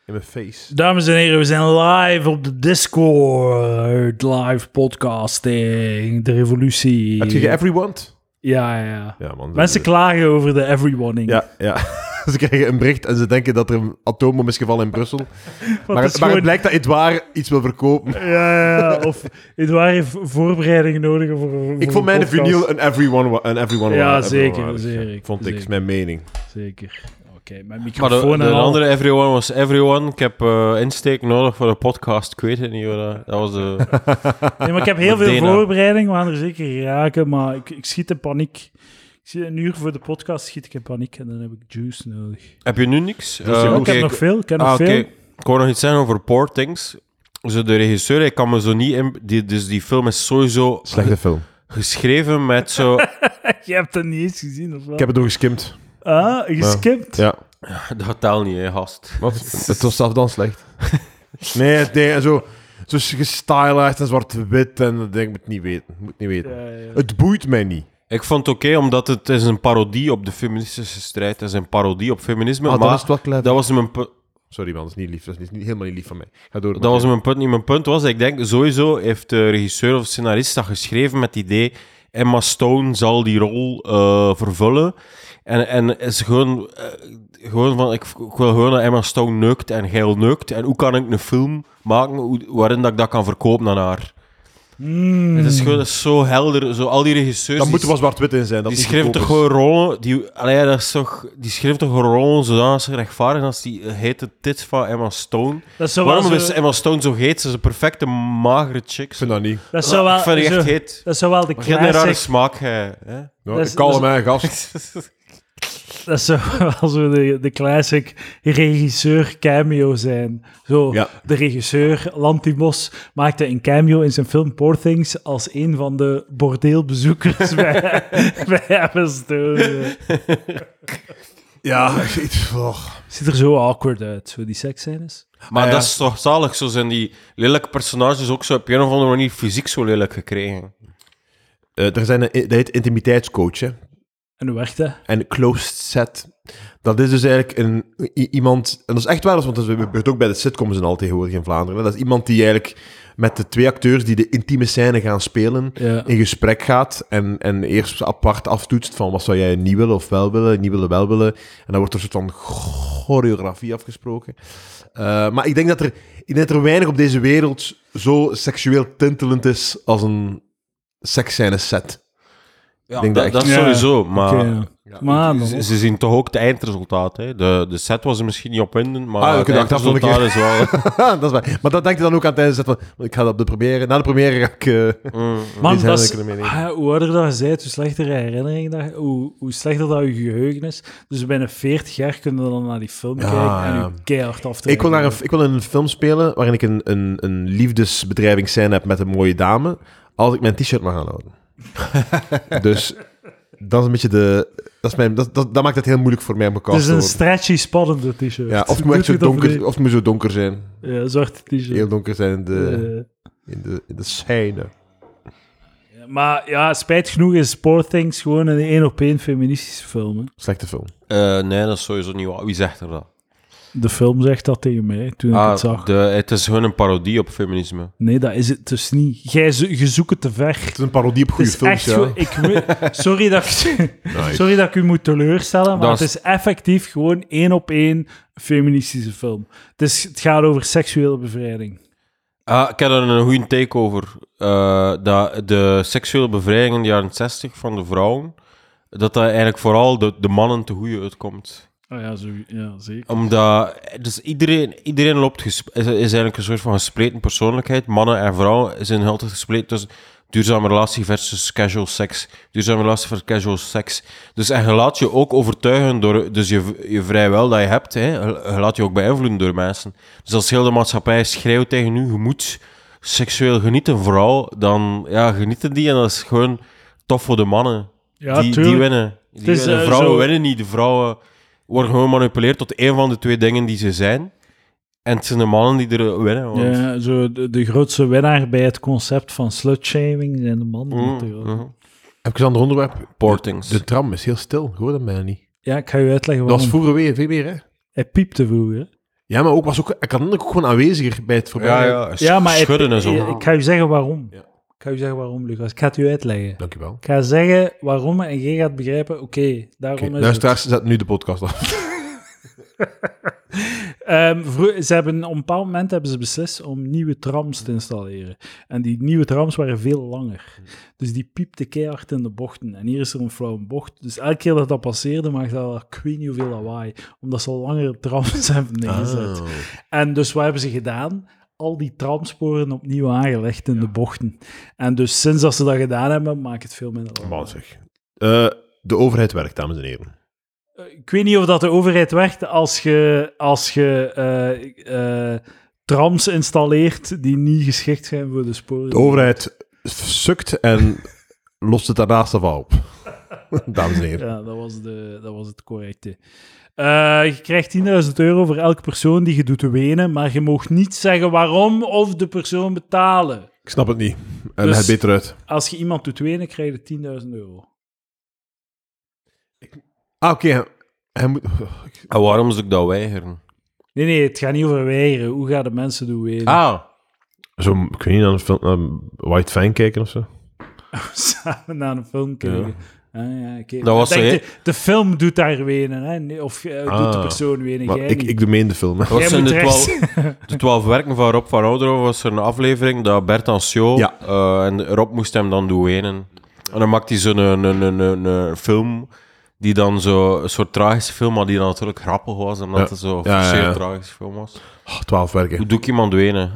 In mijn face. Dames en heren, we zijn live op de Discord. Live podcasting. De revolutie. Heb je Everyone? Ja. Ja, man. Mensen klagen over de everyoneing. Ja. Ze krijgen een bericht en ze denken dat er een atoombom is gevallen in Brussel. Maar het blijkt dat Edouard iets wil verkopen. Ja. Of Edouard heeft voorbereidingen nodig voor Ik vond mijn vinyl een everyone. Ja, everyone zeker. waardig. Zeker. Vond ik, is mijn mening. Zeker. Oké, mijn Maar microfoon de en al. andere Everyone was Everyone. Ik heb insteek nodig voor de podcast. Ik weet het niet. Dat was de... Nee, maar ik heb heel veel Dena. voorbereiding. We gaan er zeker geraken, maar ik schiet in paniek. Ik zie een uur voor de podcast schiet ik in paniek en dan heb ik juice nodig. Heb je nu niks? Ik heb nog veel. Ik wou nog iets zeggen over Poor Things. Zo de regisseur, ik kan me zo niet in... Dus die film is sowieso Slechte film. geschreven met zo... Je hebt het niet eens gezien, of wat? Ik heb het doorgeskimd. Ah, geskipt? Ja. Dat telt niet, hè, gast. Wat? Het was zelf dan slecht. Nee, en zo gestylized en zwart-wit en dat denk ik moet niet weten. Ja. Het boeit mij niet. Ik vond het oké, omdat het is een parodie op de feministische strijd. Het is een parodie op feminisme, Dan maar is het wel clever. dat was mijn punt. Sorry man, dat is niet lief. Dat is helemaal niet lief van mij. Ga door. Dat was mijn punt niet. Mijn punt was, ik denk, sowieso heeft de regisseur of scenarist dat geschreven met het idee Emma Stone zal die rol vervullen. En is gewoon van, ik wil gewoon dat Emma Stone neukt en geil neukt. En hoe kan ik een film maken waarin dat ik dat kan verkopen aan haar? Het is gewoon zo helder. Zo, al die regisseurs... Dan moet er wel zwart-wit in zijn. Dat Die niet schreef toch goedkoop is. gewoon rollen... Die schreef toch gewoon rollen zodanig ze rechtvaardig als die hete tits van Emma Stone. Dat zou wel Waarom zo- is Emma Stone zo heet? Ze is een perfecte magere chick. Ik vind dat niet. Dat zou wel, Ik vind die echt zo- heet. dat zou wel de Maar je hebt een rare classic... smaak, hè. Ja, Dat is- ik kalm dat mij, gast. Dat zou wel zo de classic regisseur cameo zijn. Zo, Ja. de regisseur, Lantimos, maakte een cameo in zijn film Poor Things als een van de bordeelbezoekers bij Emma Stone. Ja, Ziet er zo awkward uit, zo die seksscènes. Maar Ah, ja. dat is toch zalig. Zo zijn die lelijke personages ook zo op een of andere manier fysiek zo lelijk gekregen. dat heet intimiteitscoach, hè. En hoe werkt dat? En closed set. Dat is dus eigenlijk iemand... En dat is echt wel eens, want dat gebeurt ook bij de sitcoms en al tegenwoordig in Vlaanderen. Hè. Dat is iemand die eigenlijk met de twee acteurs die de intieme scène gaan spelen, Ja. in gesprek gaat en eerst apart aftoetst van wat zou jij niet willen of wel willen, niet willen, wel willen. En dan wordt er een soort van choreografie afgesproken. Maar ik denk dat er weinig op deze wereld zo seksueel tintelend is als een seksscène set. Ja, denk dat dat is echt. sowieso, maar... Oké, ja. Maar dan Ze zien toch ook het eindresultaat. Hè? De set was er misschien niet op winden, maar we het kunnen achteraf nog een eindresultaat is wel... dat is waar. Maar dat denk je dan ook aan tijdens het zetten van, ik ga dat proberen. Na de première ga ik... Man, Iets dat is, herinner ik me niet. hoe ouder dat je bent, hoe slechter je herinnering, hoe slechter dat je geheugen is. Dus bijna 40 jaar kunnen we dan naar die film Ja, kijken en ja. je keihard af te Ik wil in een film spelen waarin ik een liefdesbedrijvingsscène heb met een mooie dame, als ik mijn t-shirt mag aanhouden. Dus dat is een beetje dat maakt het heel moeilijk voor mij om Het gecast is te een worden. stretchy, spannende t-shirt. Ja, of het moet echt zo Doet het of donker, niet? of het moet zo donker zijn. Ja, zwarte t-shirt. Heel donker zijn Eh, in de scène. ja, maar ja, spijt genoeg is Poor Things gewoon een 1-op-1 feministische film. Hè. Slechte film. Nee, dat is sowieso niet waar. Wie zegt er dat? De film zegt dat tegen mij toen ik het zag. Het is gewoon een parodie op feminisme. Nee, dat is het dus niet. Je zoekt het te ver. Het is een parodie op Het goede is films, echt ja. sorry, sorry dat ik u moet teleurstellen, maar Dat het is effectief gewoon 1-op-1 feministische film. Het gaat over seksuele bevrijding. Ik heb er een goede take over. Dat de seksuele bevrijding in de jaren 60 van de vrouwen, dat eigenlijk vooral de mannen te goede uitkomt. Oh ja, ja, zeker. Omdat dus iedereen loopt is eigenlijk een soort van gespleten persoonlijkheid. Mannen en vrouwen zijn altijd gespleten tussen duurzame relatie versus casual seks. Duurzame relatie versus casual seks. Dus en je laat je ook overtuigen door dus je vrij wil dat je hebt. Hè, je laat je ook beïnvloeden door mensen. Dus als heel de maatschappij schreeuwt tegen u, je moet seksueel genieten, vrouw, dan ja, genieten die en dat is gewoon tof voor de mannen. Ja, die tuurlijk. winnen. is, De vrouwen zo- winnen niet. De vrouwen worden gewoon gemanipuleerd tot één van de twee dingen die ze zijn. En het zijn de mannen die er winnen. Want... Ja, zo de grootste winnaar bij het concept van slutshaming zijn de mannen natuurlijk. mm. Even een ander onderwerp. Portings. De tram is heel stil. Hoor dat mij niet. Ja, ik ga je uitleggen Dat waarom. was vroeger veel meer, hè? Hij piepte vroeger. Ja, maar ik kan ook gewoon aanweziger bij het voorbij. Ja, maar schudden en zo. ik ga u zeggen waarom. Ja. Ik ga u zeggen waarom, Lucas. Ik ga het u uitleggen. Dankjewel. Ik ga zeggen waarom en jij gaat begrijpen, oké, daarom is Luisteraars, zet nu de podcast af. Op een bepaald moment hebben ze beslist om nieuwe trams te installeren. En die nieuwe trams waren veel langer. Dus die piepte keihard in de bochten. En hier is er een flauwe bocht. Dus elke keer dat passeerde, maakte dat ik weet niet hoeveel lawaai. Omdat ze langere trams hebben neergezet. Oh. En dus wat hebben ze gedaan? Al die tramsporen opnieuw aangelegd in de bochten. En dus sinds dat ze dat gedaan hebben, maakt het veel minder lawaai. Man, zeg. De overheid werkt, dames en heren. Ik weet niet of dat de overheid werkt als je trams installeert die niet geschikt zijn voor de sporen. De overheid sukt en lost het daarnaast af op. Dames en heren. Ja, dat was het correcte. Je krijgt €10.000 voor elke persoon die je doet wenen, maar je mag niet zeggen waarom of de persoon betalen. Ik snap het niet. En Dus- het beter uit. Als je iemand doet wenen, krijg je €10.000. Oké. Hij moet... En waarom zou ik dat weigeren? Nee, het gaat niet over weigeren. Hoe gaan de mensen doen wenen? Zo, ik weet niet, naar een film, naar White Fang kijken of zo. Samen naar een film kijken. Ja, oké. Dat was Ik denk, zo, de film doet daar wenen, hè? Nee, of doet de persoon wenen, Maar jij ik niet. doe mee in de film. Hè. Dat was Jij in moet de 12 werken van Rob van Ouderen was er een aflevering dat Bert Anciot Ja. en Rob moest hem dan doen wenen. En dan maakt hij zo'n een film die dan zo een soort tragische film, maar die dan natuurlijk grappig was, omdat Ja. het zo Ja, zeer ja. tragische film was. 12 werken. Hoe doe ik iemand wenen?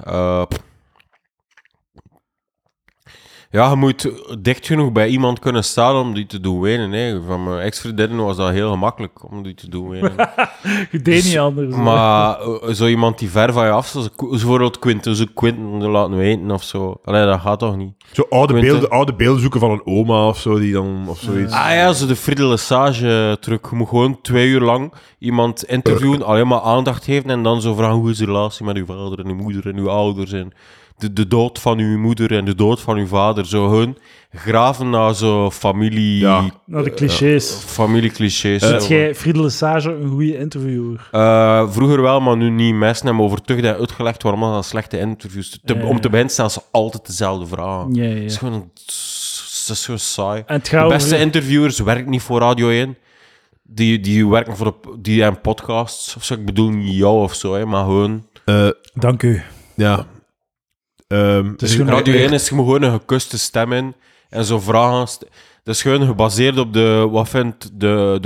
Ja, je moet dicht genoeg bij iemand kunnen staan om die te doen wenen. Hè. Van mijn ex-vriendinnen was dat heel gemakkelijk om die te doen wenen. Je deed niet anders. hè. Maar zo iemand die ver van je af, zoals bijvoorbeeld Quinten, zo Quinten laten weten of zo. Allee, dat gaat toch niet? Zo Quentin. oude beelden zoeken van een oma of zo, die dan, of zoiets. Ah ja, zo de Friede Lesage truc. Je moet gewoon 2 uur lang iemand interviewen, alleen maar aandacht geven en dan zo vragen hoe is de relatie met uw vader en uw moeder en uw ouders en de dood van uw moeder en de dood van uw vader. Zo hun graven naar zo familie... Ja. Naar de clichés. Familieclichés. Vind jij Friede Lesage een goede interviewer? Vroeger wel, maar nu niet. Mensen hebben overtuigd en uitgelegd waarom dat slechte interviews... Om te beginnen stellen ze altijd dezelfde vragen. Ja, Het is ja. gewoon... Het is gewoon saai. En het De gaat beste over... interviewers werken niet voor Radio 1. Die werken voor die hebben podcasts. Of zo. Ik bedoel niet jou of zo, hè, maar gewoon... Dank u. Ja. is gewoon- Radio 1 is gewoon een gekuste stem in. En zo vragen... Dat is gewoon gebaseerd op wat vindt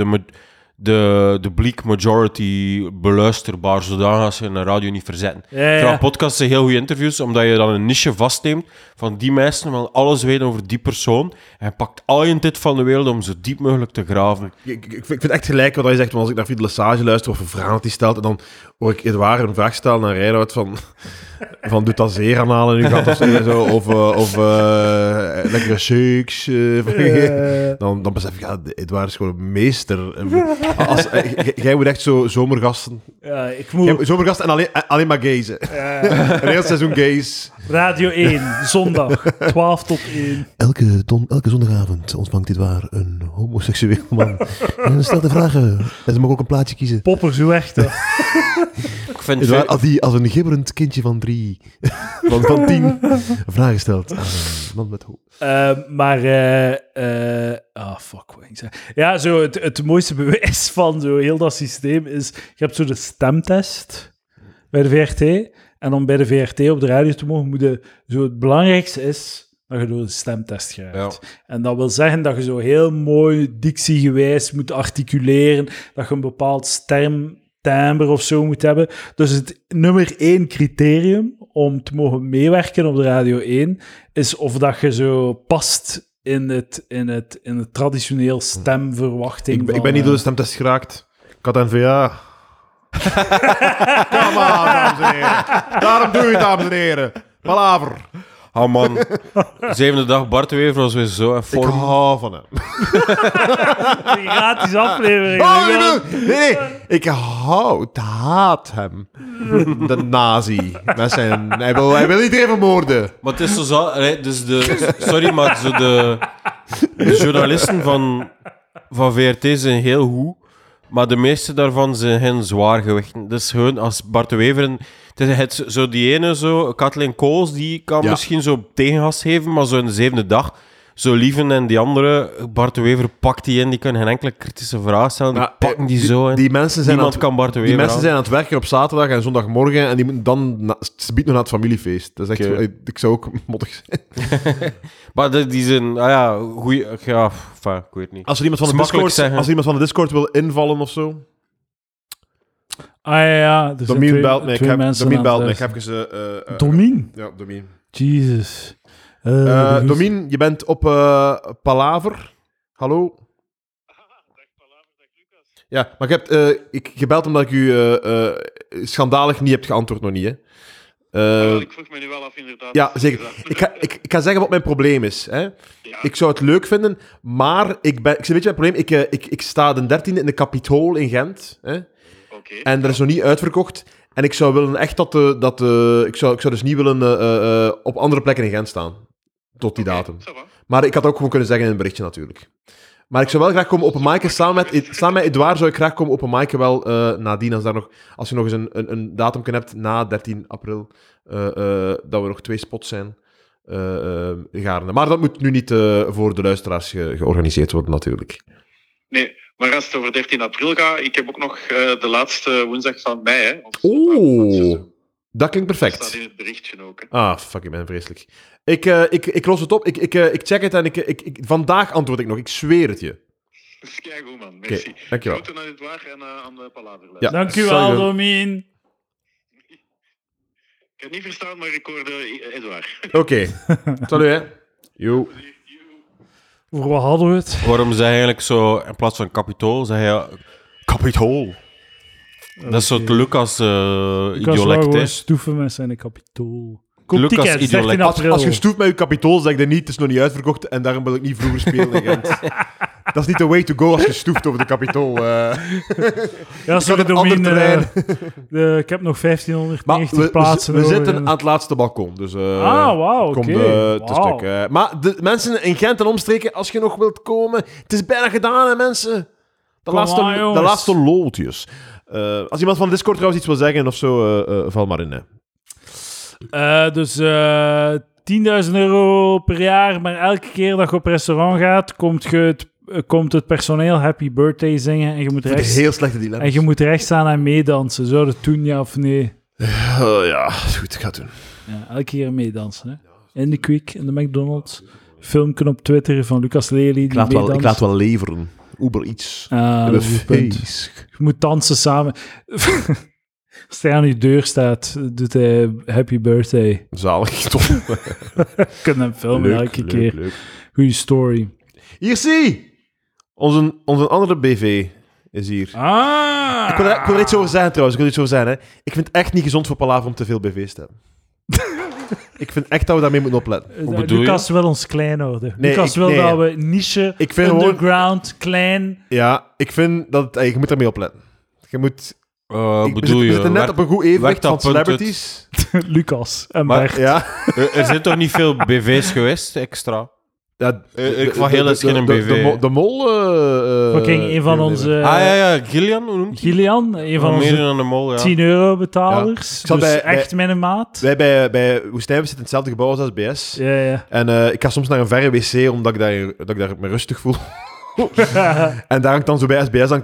de bleak majority beluisterbaar, zodat ze een radio niet verzetten. Ja, Terwijl ja. podcasts zijn heel goede interviews, omdat je dan een niche vastneemt van die mensen, wil alles weten over die persoon. En je pakt al je tijd van de wereld om zo diep mogelijk te graven. Ik vind echt gelijk wat je zegt, want als ik naar Friede Lesage luister of een vraag dat hij stelt, en dan hoor ik Edouard een vraag stellen naar Reinoud van doet dat zeer aanhalen nu gaat of zo, of lekkere shakes. Dan besef ik, ja, Edouard is gewoon een meester. Jij moet echt zo zomergasten. Ja, ik moet... Zomergasten en alleen maar gazen. Een heel seizoen gays. Radio 1, zondag, 12 tot 1. Elke zondagavond ontvangt Edouard een homoseksueel man. En stelt de vragen. En ze mag ook een plaatje kiezen. Poppers, hoe echt dat? Ik vind Edouard, als een gibberend kindje van 3, van 10, vragen stelt aan een man met hoofd. Fuck, wat ik zeg. Ja, zo het mooiste bewijs van zo heel dat systeem is, je hebt zo de stemtest bij de VRT, en om bij de VRT op de radio te mogen, moet je, zo het belangrijkste is dat je door de stemtest gaat. Ja. En dat wil zeggen dat je zo heel mooi dictiegewijs moet articuleren, dat je een bepaald stemtimbre of zo moet hebben. Dus het nummer 1 criterium om te mogen meewerken op de Radio 1 is of dat je zo past in het traditioneel stemverwachting. Ik ben niet door de stemtest geraakt. Ik had NVA. Kom aan, dames en heren. Daarom doe je het, dames en heren. Palaver. Oh man, 7e dag Bart Wever was weer zo in Ik vorm. hou van hem. Een gratis aflevering. Nee. Ik haat hem. De nazi. Hij wil iedereen vermoorden. Maar het is zo... Dus sorry, maar de journalisten van VRT zijn heel goed. Maar de meeste daarvan zijn geen zwaargewichten. Dus gewoon als Bart de Wever... Het zo die ene, zo, Kathleen Kools, die kan misschien zo tegengas geven, maar zo in de 7e dag... Zo Lieven en die andere, Bart de Wever pakt die in, die kunnen geen enkele kritische vraag stellen. Die pakken die zo in. Die mensen zijn Niemand kan Bart de Wever Die mensen aan. zijn aan het werken op zaterdag en zondagmorgen en die moeten dan... Ze biedt nog naar het familiefeest. Dat is echt... Oké. Ik zou ook mottig zijn. Maar die zijn... goeie... Ja, enfin, ik weet niet. Als er iemand van de Discord wil invallen of zo... Ja. Er zijn Domien belt mij. twee Ik heb even... Domien? Ja, Domien. Jesus. Domien, je bent op Palaver. Hallo? Ja, maar je hebt gebeld omdat ik u schandalig niet hebt geantwoord nog niet, hè? Ik vroeg me nu wel af, inderdaad. Ja, zeker. Ik ga zeggen wat mijn probleem is. Hè. Ja. Ik zou het leuk vinden, maar weet je mijn probleem? Ik sta de 13e in de Capitool in Gent. Hè. Okay. En er is nog niet uitverkocht. En ik zou willen echt ik zou dus niet willen op andere plekken in Gent staan. Tot die datum. Maar ik had ook gewoon kunnen zeggen in een berichtje natuurlijk. Maar ik zou wel graag komen open mic'en. Samen met Edouard zou ik graag komen open mic'en wel nadien. Als je nog eens een datum hebt na 13 april. Dat we nog 2 spots zijn. Gaarne. Maar dat moet nu niet voor de luisteraars georganiseerd worden natuurlijk. Nee, maar als het over 13 april gaat, ik heb ook nog de laatste woensdag van mei. Hè, dat klinkt perfect. Dat staat in het berichtje ook. Hè. Ah, fuck, ik ben vreselijk. Ik los het op, ik check het en vandaag antwoord ik nog. Ik zweer het je. Dat is keigoed, man. Merci. Okay, dankjewel. Groeten aan Edouard en aan de Palaver. Ja, dankjewel, Domien. Ik heb niet verstaan, maar ik hoorde Edouard. Oké. Salut, hè. Yo. Voor wat hadden we het? Waarom zeg je eigenlijk zo, in plaats van Capitool, zeg je Capitool? Dat is zo het Lucas idiolect, hè? Stoeven met zijn Capitool. Lucas idiolect. Als je stoeft met je Capitool, zeg je niet, het is nog niet uitverkocht en daarom wil ik niet vroeger spelen in Gent. Dat is niet de way to go als je stoeft over de Capitool. Ja, sorry, Domien. Ik heb nog 1590 plaatsen. We zitten aan het laatste balkon. Dus, wauw, oké. Te stuk. Maar de mensen in Gent en omstreken, als je nog wilt komen, het is bijna gedaan, hè, mensen. De laatste loodjes. Als iemand van Discord trouwens iets wil zeggen of zo, val maar in. Hè. Dus €10.000 per jaar, maar elke keer dat je op restaurant gaat, komt het personeel Happy Birthday zingen en je moet rechts... Heel slechte dilemma's. En je moet rechts staan en meedansen. Zou dat doen, ja of nee? Ja, goed, ik ga het doen. Ja, elke keer meedansen, hè. In de Quick, in de McDonald's. Filmpje op Twitter van Lucas Lely. Ik laat wel leveren. Uber iets. Dat is het punt. Je moet dansen samen. Als hij aan je deur staat, doet hij Happy Birthday. Zalig, toch? Kunnen hem filmen elke keer. Leuk. Goeie story. Hier zie! Onze andere BV is hier. Ah! Ik wil er iets over zeggen trouwens. Hè. Ik vind het echt niet gezond voor Palaver om te veel BV's te hebben. Ik vind echt dat we daarmee moeten opletten. Lucas wil ons klein houden. Lucas wil dat we niche, underground, klein... Ja, ik vind dat... je moet daarmee opletten. Je moet... we zitten net op een goed evenwicht van celebrities. Lucas en Bert. Ja. Er zijn toch niet veel BV's geweest, extra? Ja, ik van heel eens geen BV. De mol... een van onze... ja, Gillian, hoe noemt hij? Gillian, een van onze dan de mol, ja. €10 betalers. Ja. Dus echt mijn maat. Wij bij Woestijn, we zitten in hetzelfde gebouw als SBS. Ja. En ik ga soms naar een verre wc, omdat ik daar me rustig voel. En daar hangt dan zo bij SBS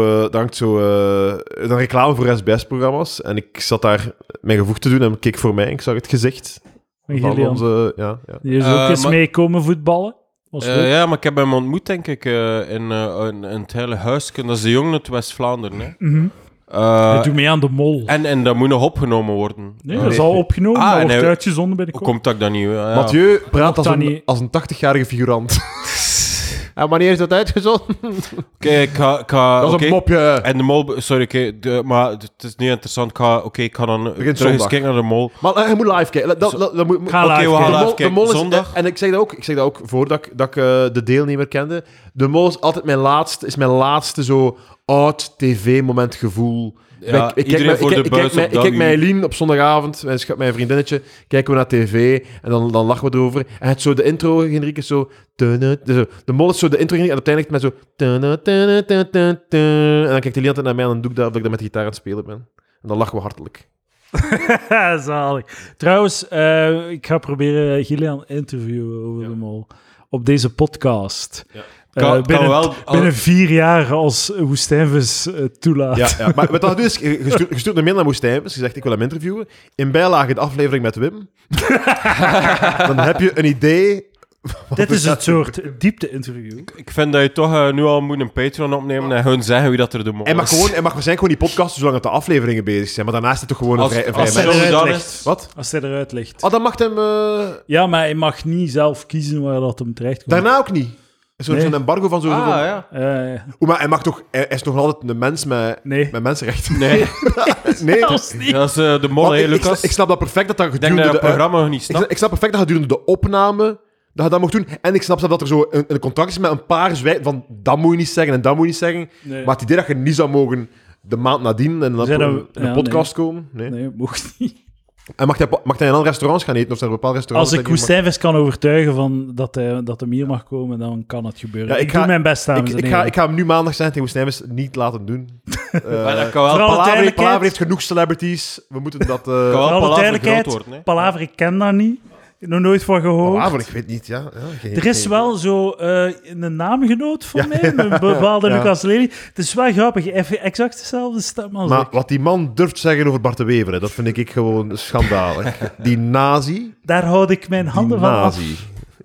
een reclame voor SBS-programma's. En ik zat daar mijn gevoeg te doen en keek voor mij. Ik zag het gezicht van onze... Ja. Die is ook eens meekomen voetballen. Ja, maar ik heb hem ontmoet, denk ik, in het hele huis. Dat is de jongen uit West-Vlaanderen. Hè. Mm-hmm. Hij doet mee aan de mol. En dat moet nog opgenomen worden. Nee, dat is al opgenomen, dat wordt uitgezonden bij de kop. Hoe komt dat dan niet? Ja. Mathieu praat als een 80-jarige figurant. Ja, wanneer is dat uitgezonden? Oké, ik ga... Dat is een mopje. En de mol... Sorry, maar het is niet interessant. Ik ga dan terug eens kijken naar de mol. Maar je moet live kijken. We gaan live kijken. Zondag. En ik zeg dat ook voordat ik de deelnemer kende. De mol is altijd mijn laatste zo oud tv-moment gevoel. Ja, iedereen voor de buis op Ik dat kijk uur. met Eileen op zondagavond, mijn vriendinnetje, kijken we naar tv en dan lachen we erover. En het zo de intro, Henrik, is zo... De mol is zo de intro, en uiteindelijk met zo... En dan kijkt Eileen altijd naar mij en dan doe ik dat of ik dat met de gitaar aan het spelen ben. En dan lachen we hartelijk. Zalig. Trouwens, ik ga proberen Gillian interviewen over de mol. Op deze podcast. Ja. Binnen 4 jaar als Woestijnvis toelaat. Ja. Maar wat dat doet is, je stuurt een mail naar Woestijnvis, je zegt ik wil hem interviewen. In bijlage de aflevering met Wim. Dan heb je een idee... Dit is het soort diepte-interview. Ik vind dat je toch nu al moet een Patreon opnemen en gewoon zeggen wie dat er de mol is. Hij mag waarschijnlijk gewoon die podcasten zolang dat de afleveringen bezig zijn. Maar daarna is het toch gewoon een vrij als mens. hij eruit dan ligt. is- Wat? Als hij eruit ligt. Oh, dan mag hem... Ja, maar hij mag niet zelf kiezen waar dat hem terecht komt. Daarna ook niet. Zo'n Nee. embargo van zo'n... ja. Maar hij mag toch... Hij is nog altijd een mens met Nee. mensenrechten. Nee, Nee. Zelfs niet. dat is de mol, Want hè, ik Lucas. snap- ik snap dat perfect dat dat Ik denk dat gedurende je het programma nog niet snapt. Ik snap perfect dat gedurende de opname dat je dat mocht doen. En ik snap dat er zo een contract is met een paar zwijgen van dat moet je niet zeggen en dat moet je niet zeggen. Nee. Maar het idee dat je niet zou mogen de maand nadien en dan Zijn in dat- een ja, podcast komen. Nee. Nee, mocht niet. En mag hij in andere restaurants gaan eten? Of zijn er bepaalde restaurants? Als ik dat je Woestijnvis kan overtuigen van dat hem hier mag komen, dan kan het gebeuren. Ja, ik doe mijn best, dames en ik heren. ga hem nu maandag zijn tegen Woestijnvis niet laten doen. Maar dat kan wel, Vooral- Palaver duidelijkheid- heeft genoeg celebrities. We moeten dat... kan wel Voor alle palaver duidelijkheid, groot worden. Hè. Palaver, ik ken dat niet. Ik heb nog nooit van gehoord. Palaver, ik weet niet, ja. Er is wel zo een naamgenoot van mij, een bepaalde ja. Lucas Lely. Het is wel grappig, hij heeft exact dezelfde stem als Maar ik. wat die man durft zeggen over Bart de Wever, hè, dat vind ik gewoon schandalig. Die nazi. Daar houd ik mijn handen Die van af. nazi.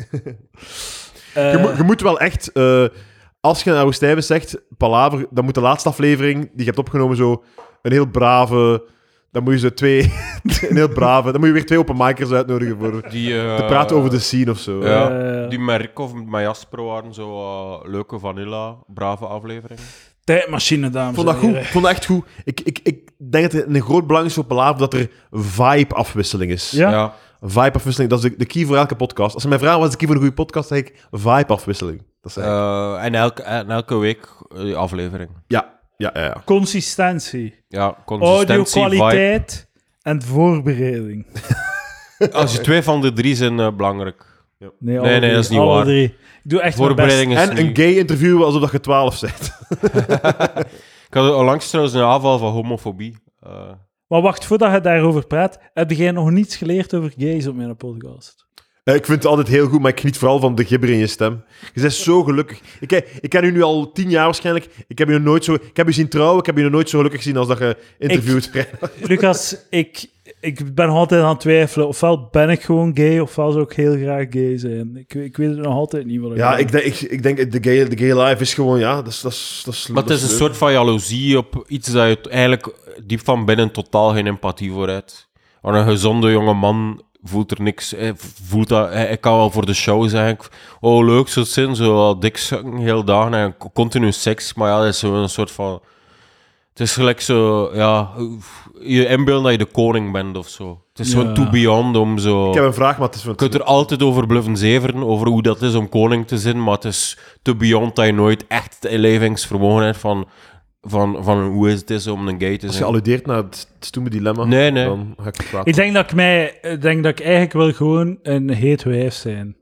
Eh, Je moet wel echt... als je naar Woestijnvis zegt, Palaver, dan moet de laatste aflevering die je hebt opgenomen zo een heel brave... Dan moet je ze twee... een heel brave... Dan moet je weer 2 openmikers uitnodigen voor Die, te praten over de scene of zo. Ja, die met Rick of met Jasper waren zo leuke vanilla, brave afleveringen. Tijdmachine, dames Ik vond dat en goed. heren. Ik vond dat echt goed. Ik denk dat het een groot belang is voor Palaver dat er vibe-afwisseling is. Ja? Vibe-afwisseling, dat is de key voor elke podcast. Als ze mij vragen wat is de key voor een goede podcast, zeg ik vibe-afwisseling. Dat is eigenlijk... En elke week aflevering. Ja. Consistentie. Ja, consistentie, vibe. Audio-kwaliteit en voorbereiding. Als je 2 van de 3 zijn belangrijk. Nee, alle Nee, drie, dat is niet alle waar. 3. Ik doe echt mijn best. Voorbereiding is En een niet... gay interview alsof dat je 12 bent. Ik had onlangs trouwens een aanval van homofobie. Maar wacht, voordat je daarover praat, heb jij nog niets geleerd over gays op mijn podcast? Ik vind het altijd heel goed, maar ik geniet vooral van de gibber in je stem. Je bent zo gelukkig. Ik ken u nu al 10 jaar waarschijnlijk. Ik heb u zien trouwen, ik heb u nog nooit zo gelukkig gezien als dat je interviewt. Lucas, ik ben altijd aan het twijfelen. Ofwel ben ik gewoon gay, ofwel zou ik heel graag gay zijn. Ik weet het nog altijd niet wat ik Ja, ben. ik denk de gay life is gewoon, ja, dat is Maar het is een soort van jaloezie op iets dat je eigenlijk diep van binnen totaal geen empathie voor hebt. Maar een gezonde jonge man voelt er niks. Voelt dat, ik kan wel voor de show zeggen, oh leuk, zo zin, zo dik sukken heel dagen en continu seks. Maar ja, dat is zo een soort van... Het is gelijk zo, ja, je inbeelden dat je de koning bent of zo. Het is Ja. zo too beyond om zo... Ik heb een vraag, maar het is... Je kunt er altijd over bluffen zeveren, over hoe dat is om koning te zijn, maar het is te beyond dat je nooit echt het inlevingsvermogen hebt van hoe het is om een gay te Als je zijn. alludeert naar het stoeme dilemma, Nee. dan ga ik praten. Ik denk dat ik eigenlijk wil gewoon een heet wijf zijn.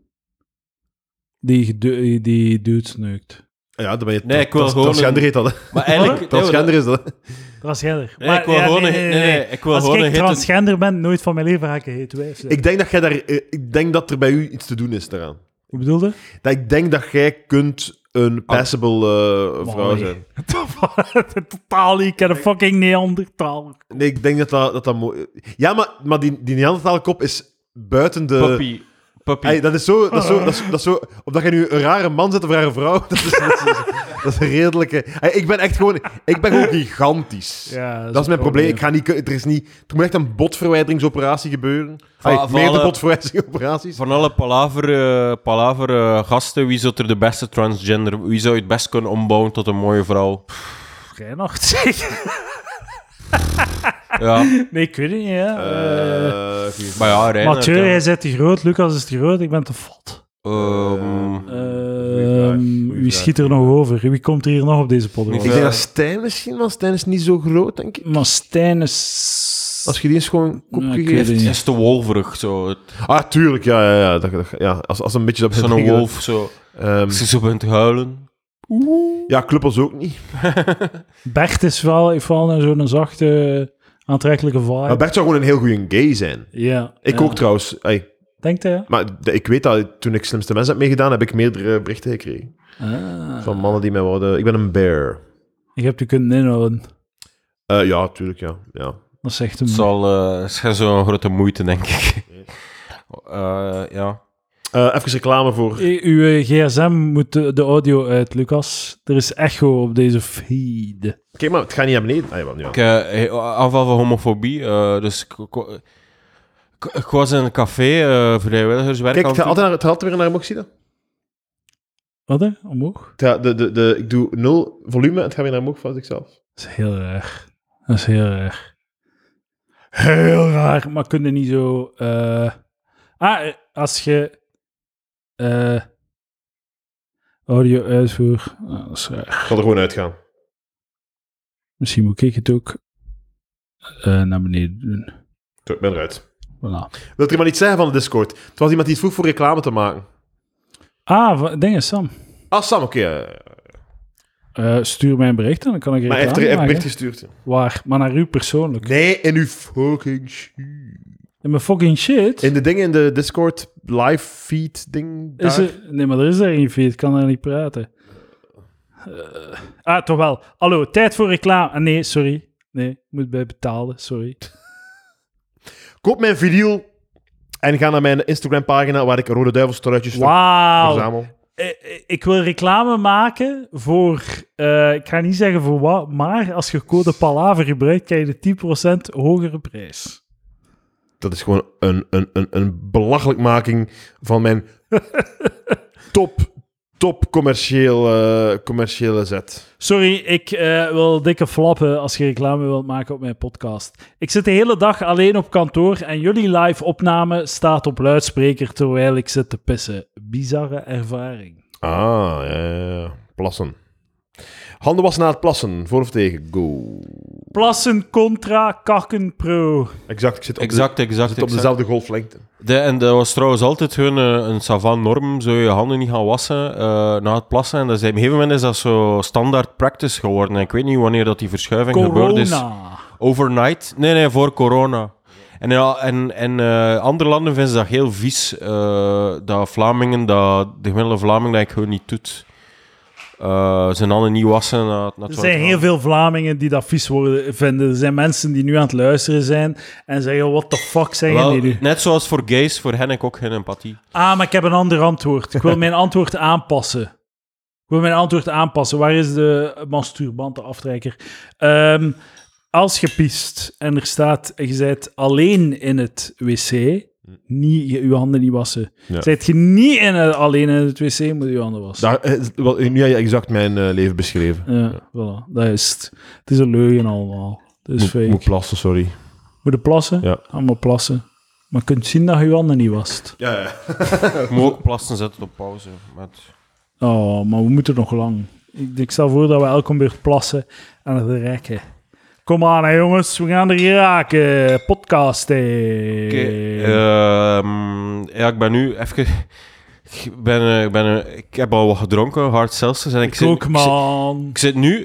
Die dudes neukt. Ja, dan ben je... Nee, ik wil gewoon transgender een- heet dat, hè. Maar eigenlijk... Transgender is dat, hè. Transgender. Nee, ik wil gewoon een- nee, ik wil Als gewoon ik een hitte- transgender ben, nooit van mijn leven ga ik een heet wijf zijn. Ik denk dat er bij u iets te doen is daaraan. Hoe bedoelde? Dat ik denk dat jij kunt een passable vrouw Mooi. zijn. Totaal niet. Ik ken een fucking Neandertaal. Nee, ik denk dat mooi... Ja, maar die Neanderthal-kop is buiten de... Puppy. Hey, dat is zo... Dat is zo... Of dat je nu een rare man zet of een rare vrouw, dat is een redelijke... Hey, ik ben gewoon gigantisch. Ja, Dat is mijn probleem. Ik ga niet... Er moet echt een botverwijderingsoperatie gebeuren. Van Meerdere alle- botverwijderingsoperaties. Van alle palaver gasten, wie zou er de beste transgender... Wie zou je het best kunnen ombouwen tot een mooie vrouw? Reinocht, zeg. Ja, Nee, ik weet het niet, hè. maar ja, Reinhard, Mathieu, ja. jij bent te groot. Lucas is te groot. Ik ben te fat. Wie schiet er nog over? Wie komt er hier nog op deze podcast? Ik denk dat Stijn misschien, want Stijn is niet zo groot, denk ik. Maar Stijn is... Als je die eens gewoon een kopje ik weet geeft. het niet. Het is te wolverig, zo. Ah, tuurlijk, ja. Als een beetje dat begint Zo'n te wolf, zo. Als je zo bent te huilen. Ja, Kluppels ook niet. Bert is wel zo'n zachte, aantrekkelijke vibe. Maar Bert zou gewoon een heel goede gay zijn. Ja. Ik ja. ook trouwens. Hey. Denkt hij? Maar ik weet dat toen ik Slimste Mensen heb meegedaan, heb ik meerdere berichten gekregen. Van mannen die mij wouden... Ik ben een bear. Je hebt je kunnen inhouden. Ja, tuurlijk, ja. Dat zegt hem. Het is zo'n grote moeite, denk ik. Ja. Even reclame voor... Uw gsm moet de audio uit, Lucas. Er is echo op deze feed. Kijk maar, het gaat niet naar beneden. Ah, ja. Aanval van homofobie. Dus ik was in een café, vrijwilligerswerk. Kijk, het gaat weer naar Moxida. Wat hè? Omhoog? Ik doe 0 volume en het gaat weer naar omhoog van zichzelf. Dat is heel raar. Heel raar, maar kun je niet zo... als je... audio uitvoer... dat is raar. Ik ga er gewoon uitgaan. Misschien moet ik het ook naar beneden doen. Zo, ik ben eruit. Voilà. Wilt er iemand iets zeggen van de Discord? Het was iemand die het vroeg voor reclame te maken. Dingen, Sam. Ah, Sam, oké. Stuur mij een bericht en dan kan ik Maar hij heeft reclame een maken. bericht gestuurd. Waar? Maar naar u persoonlijk. Nee, in uw fucking shit. In mijn fucking shit? In de dingen in de Discord live feed ding daar. Nee, maar er is daar geen feed. Ik kan daar niet praten. Toch wel. Hallo, tijd voor reclame. Nee, sorry. Nee, moet bij betalen. Sorry. Koop mijn vinyl en ga naar mijn Instagram-pagina waar ik Rode Duivelstruitjes Wauw. verzamel. Ik wil reclame maken voor... ik ga niet zeggen voor wat, maar als je code Palaver gebruikt, krijg je de 10% hogere prijs. Dat is gewoon een belachelijkmaking van mijn top commerciële zet. Sorry, ik wil dikke flappen als je reclame wilt maken op mijn podcast. Ik zit de hele dag alleen op kantoor en jullie live opname staat op luidspreker terwijl ik zit te pissen. Bizarre ervaring. Ah, ja. Plassen. Handen wassen na het plassen. Voor of tegen? Go. Plassen contra kakken pro. Exact. Ik zit op dezelfde golflengte. En dat was trouwens altijd gewoon een savant norm. Zo je handen niet gaan wassen na het plassen. En dat is, op een gegeven moment is dat zo standaard practice geworden. En ik weet niet wanneer dat die verschuiving gebeurd is. Corona. Overnight? Nee, voor corona. En in andere landen vinden ze dat heel vies. Dat Vlamingen, de gemiddelde Vlaming, dat ik gewoon niet doet. Zijn handen niet wassen. Er zijn heel veel Vlamingen die dat vies vinden. Er zijn mensen die nu aan het luisteren zijn en zeggen, what the fuck zeggen die nu? Net zoals voor gays, voor hen heb ik ook geen empathie. Maar ik heb een ander antwoord. Ik wil mijn antwoord aanpassen. Waar is de masturbante aftrekker? Als je piest en er staat, je bent alleen in het wc, niet je handen niet wassen. Ja. Zijt je niet alleen in het wc, moet je je handen wassen. Nu heb je exact mijn leven beschreven. Ja, voilà. Dat is het. Het is een leugen allemaal. Het is fake. Moet plassen, sorry. Moet je plassen? Ja. Allemaal plassen. Maar je kunt zien dat je je handen niet wast. Ja. Ik moet ook plassen zetten op pauze. Oh, maar we moeten nog lang. Ik stel voor dat we elke beurt plassen en het rekken. Kom aan, hè, jongens. We gaan er raken. Podcast, ja, ik ben nu even... Ik heb al wat gedronken, hard Celsius. En ik zit nu...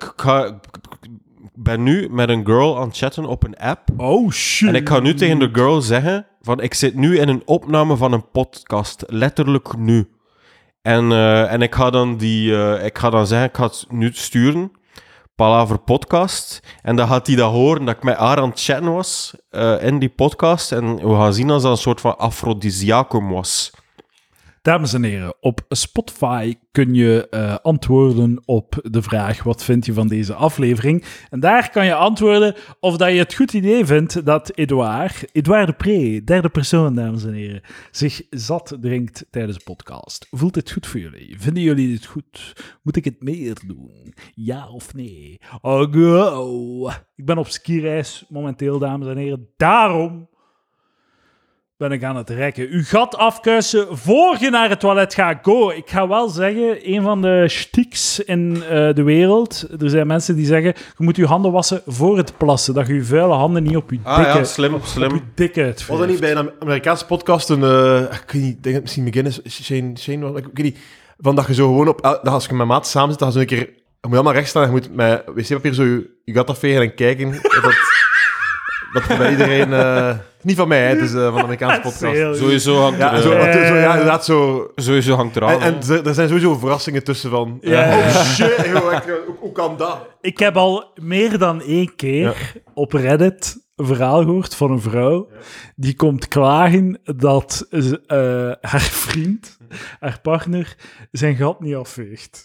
Ik ben nu met een girl aan het chatten op een app. Oh, shit. En ik ga nu tegen de girl zeggen van ik zit nu in een opname van een podcast. Letterlijk nu. En ik ga dan zeggen, ik ga het nu sturen. Palaver podcast. En dan gaat hij dat horen dat ik met haar aan het chatten was in die podcast. En we gaan zien als dat een soort van aphrodisiacum was. Dames en heren, op Spotify kun je antwoorden op de vraag wat vind je van deze aflevering. En daar kan je antwoorden of dat je het goed idee vindt dat Edouard de Pre, derde persoon, dames en heren, zich zat drinkt tijdens de podcast. Voelt dit goed voor jullie? Vinden jullie dit goed? Moet ik het meer doen? Ja of nee? Oh, go! Ik ben op skireis momenteel, dames en heren. Daarom ben ik aan het rekken. Uw gat afkuisen voor je naar het toilet gaat. Go. Ik ga wel zeggen, een van de shtieks in de wereld, er zijn mensen die zeggen, je moet je handen wassen voor het plassen, dat je je vuile handen niet op je dikke... Ja, slim. Op je dikke Was dat niet bij een Amerikaanse podcast een... ik weet niet, ik denk dat misschien McGinnis, Shane, ik weet niet, van dat je zo gewoon als je met maat samen zit, dan ga je zo een keer... Je moet helemaal recht staan en je moet met wc-papier zo je gat afvegen en kijken dat bij iedereen... niet van mij, hè, het is van een Amerikaanse podcast. Sowieso hangt Ja, inderdaad zo... Sowieso hangt eraan. En er zijn sowieso verrassingen tussen van... Ja. Oh shit, joh, hoe kan dat? Ik heb al meer dan 1 keer op Reddit een verhaal gehoord van een vrouw die komt klagen dat haar vriend, haar partner, zijn gat niet afveegt.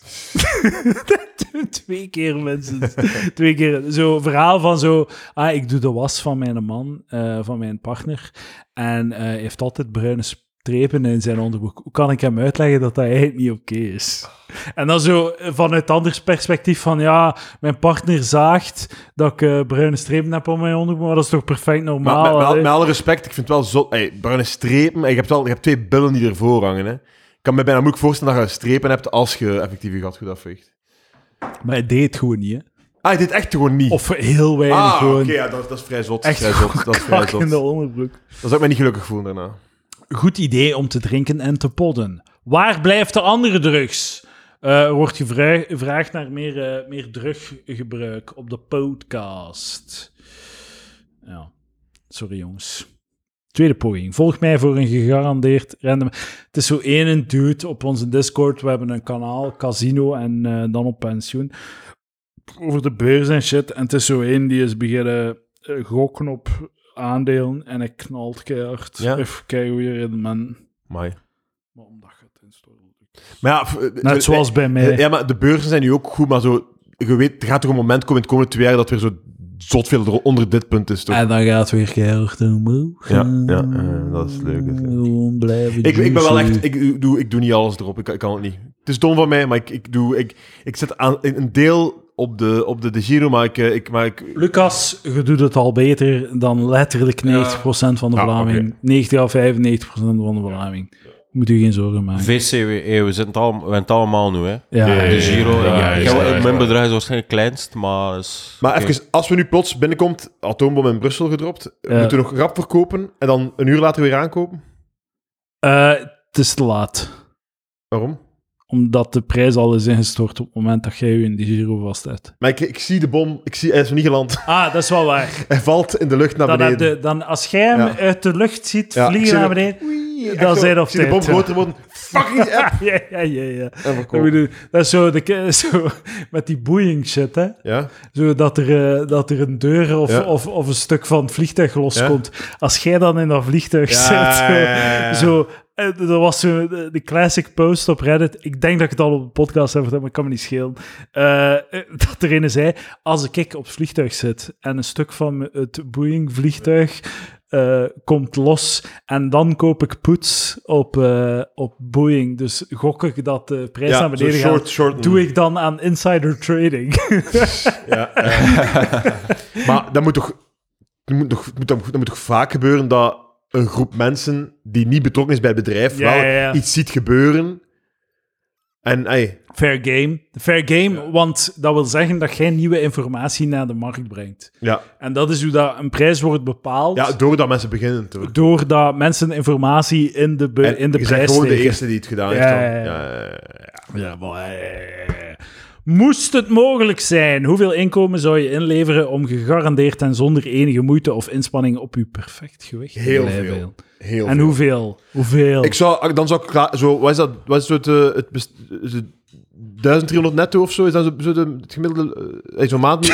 2 keer, mensen. 2 keer. Zo'n verhaal van zo... ik doe de was van mijn man, van mijn partner, en hij heeft altijd bruine strepen in zijn onderbroek. Hoe kan ik hem uitleggen dat dat eigenlijk niet oké is? En dan zo vanuit het anders perspectief van, ja, mijn partner zaagt dat ik bruine strepen heb op mijn onderbroek, maar dat is toch perfect normaal? Maar met alle respect, ik vind het wel zo... bruine strepen, je hebt 2 billen die ervoor hangen, hè. Ik kan me bijna moeilijk voorstellen dat je strepen hebt als je effectief je gat goed afveegt. Maar hij deed het gewoon niet, hè? Hij deed echt gewoon niet. Of heel weinig gewoon. Oké, ja, dat is vrij zot. Echt vrij zot. Dat is vrij zot. in de onderbroek. Dat zou ik mij niet gelukkig voelen daarna. Goed idee om te drinken en te podden. Waar blijft de andere drugs? Er wordt gevraagd naar meer druggebruik op de podcast. Ja, sorry jongens. Tweede poging. Volg mij voor een gegarandeerd random... Het is zo één dude op onze Discord. We hebben een kanaal, Casino, en dan op pensioen. Over de beurs en shit. En het is zo één die is beginnen gokken op aandelen en hij knalt keihard. Ja? Even kijken hoe je rendement... Amai. Maar omdat je het instorten doet. Maar ja... Net zoals bij mij. Ja, maar de beurzen zijn nu ook goed, maar zo... Je weet, er gaat toch een moment komen in de komende 2 jaar dat weer zo zot veel onder dit punt is, toch? En dan gaat het weer keihard omhoog. Ja, dat is leuk. Gewoon blijven Ik ben wel juicen. echt... Ik doe niet alles erop. Ik kan het niet. Het is dom van mij, maar ik zet aan een deel op de Giro, maar ik Lucas, je doet het al beter dan letterlijk 90% van de Vlaming. 90 à 95% van de Vlaming. Moet u geen zorgen maken. VCW, we zijn het allemaal nu, hè. Ja, De Giro, ja. mijn bedrag is waarschijnlijk het kleinst, maar... Maar even, als we nu plots binnenkomt, atoombom in Brussel gedropt, moeten we nog rap verkopen en dan een uur later weer aankopen? Het is te laat. Waarom? Omdat de prijs al is ingestort op het moment dat jij je in die Giro vasthoudt. Maar ik zie de bom, hij is nog niet geland. Ah, dat is wel waar. Hij valt in de lucht naar beneden. Dan als jij hem uit de lucht ziet Ja, ik vliegen zie naar hem- beneden, Echt dan zo, zijn ik op zie de tijd. bom groter worden. Fucking app! Ja. En Dat, verkopen. bedoel, dat is zo, zo met die boeing shit, hè. Ja? Zo dat er een deur of een stuk van het vliegtuig loskomt. Als jij dan in dat vliegtuig zit, zo... Er was zo de classic post op Reddit. Ik denk dat ik het al op de podcast heb verteld, maar ik kan me niet schelen. Dat er een zei, als ik op het vliegtuig zit en een stuk van het Boeing-vliegtuig komt los en dan koop ik puts op Boeing. Dus gok ik dat de prijs naar beneden gaat. Doe ik dan aan insider trading. Maar dat moet toch vaak gebeuren dat een groep mensen die niet betrokken is bij het bedrijf iets ziet gebeuren. En Fair game, want dat wil zeggen dat jij nieuwe informatie naar de markt brengt. ja. En dat is hoe dat een prijs wordt bepaald. Ja, doordat mensen beginnen te... Doordat mensen informatie in de je bent prijs gewoon de steken. eerste die het gedaan heeft. Dan. Ja, maar, moest het mogelijk zijn, hoeveel inkomen zou je inleveren om gegarandeerd en zonder enige moeite of inspanning op je perfect gewicht te Heel blijven? veel. Heel En veel. hoeveel? Dan zou ik zo... Wat is dat? Wat is is het 1300 netto of zo? Is dat zo het gemiddelde... zo'n maand...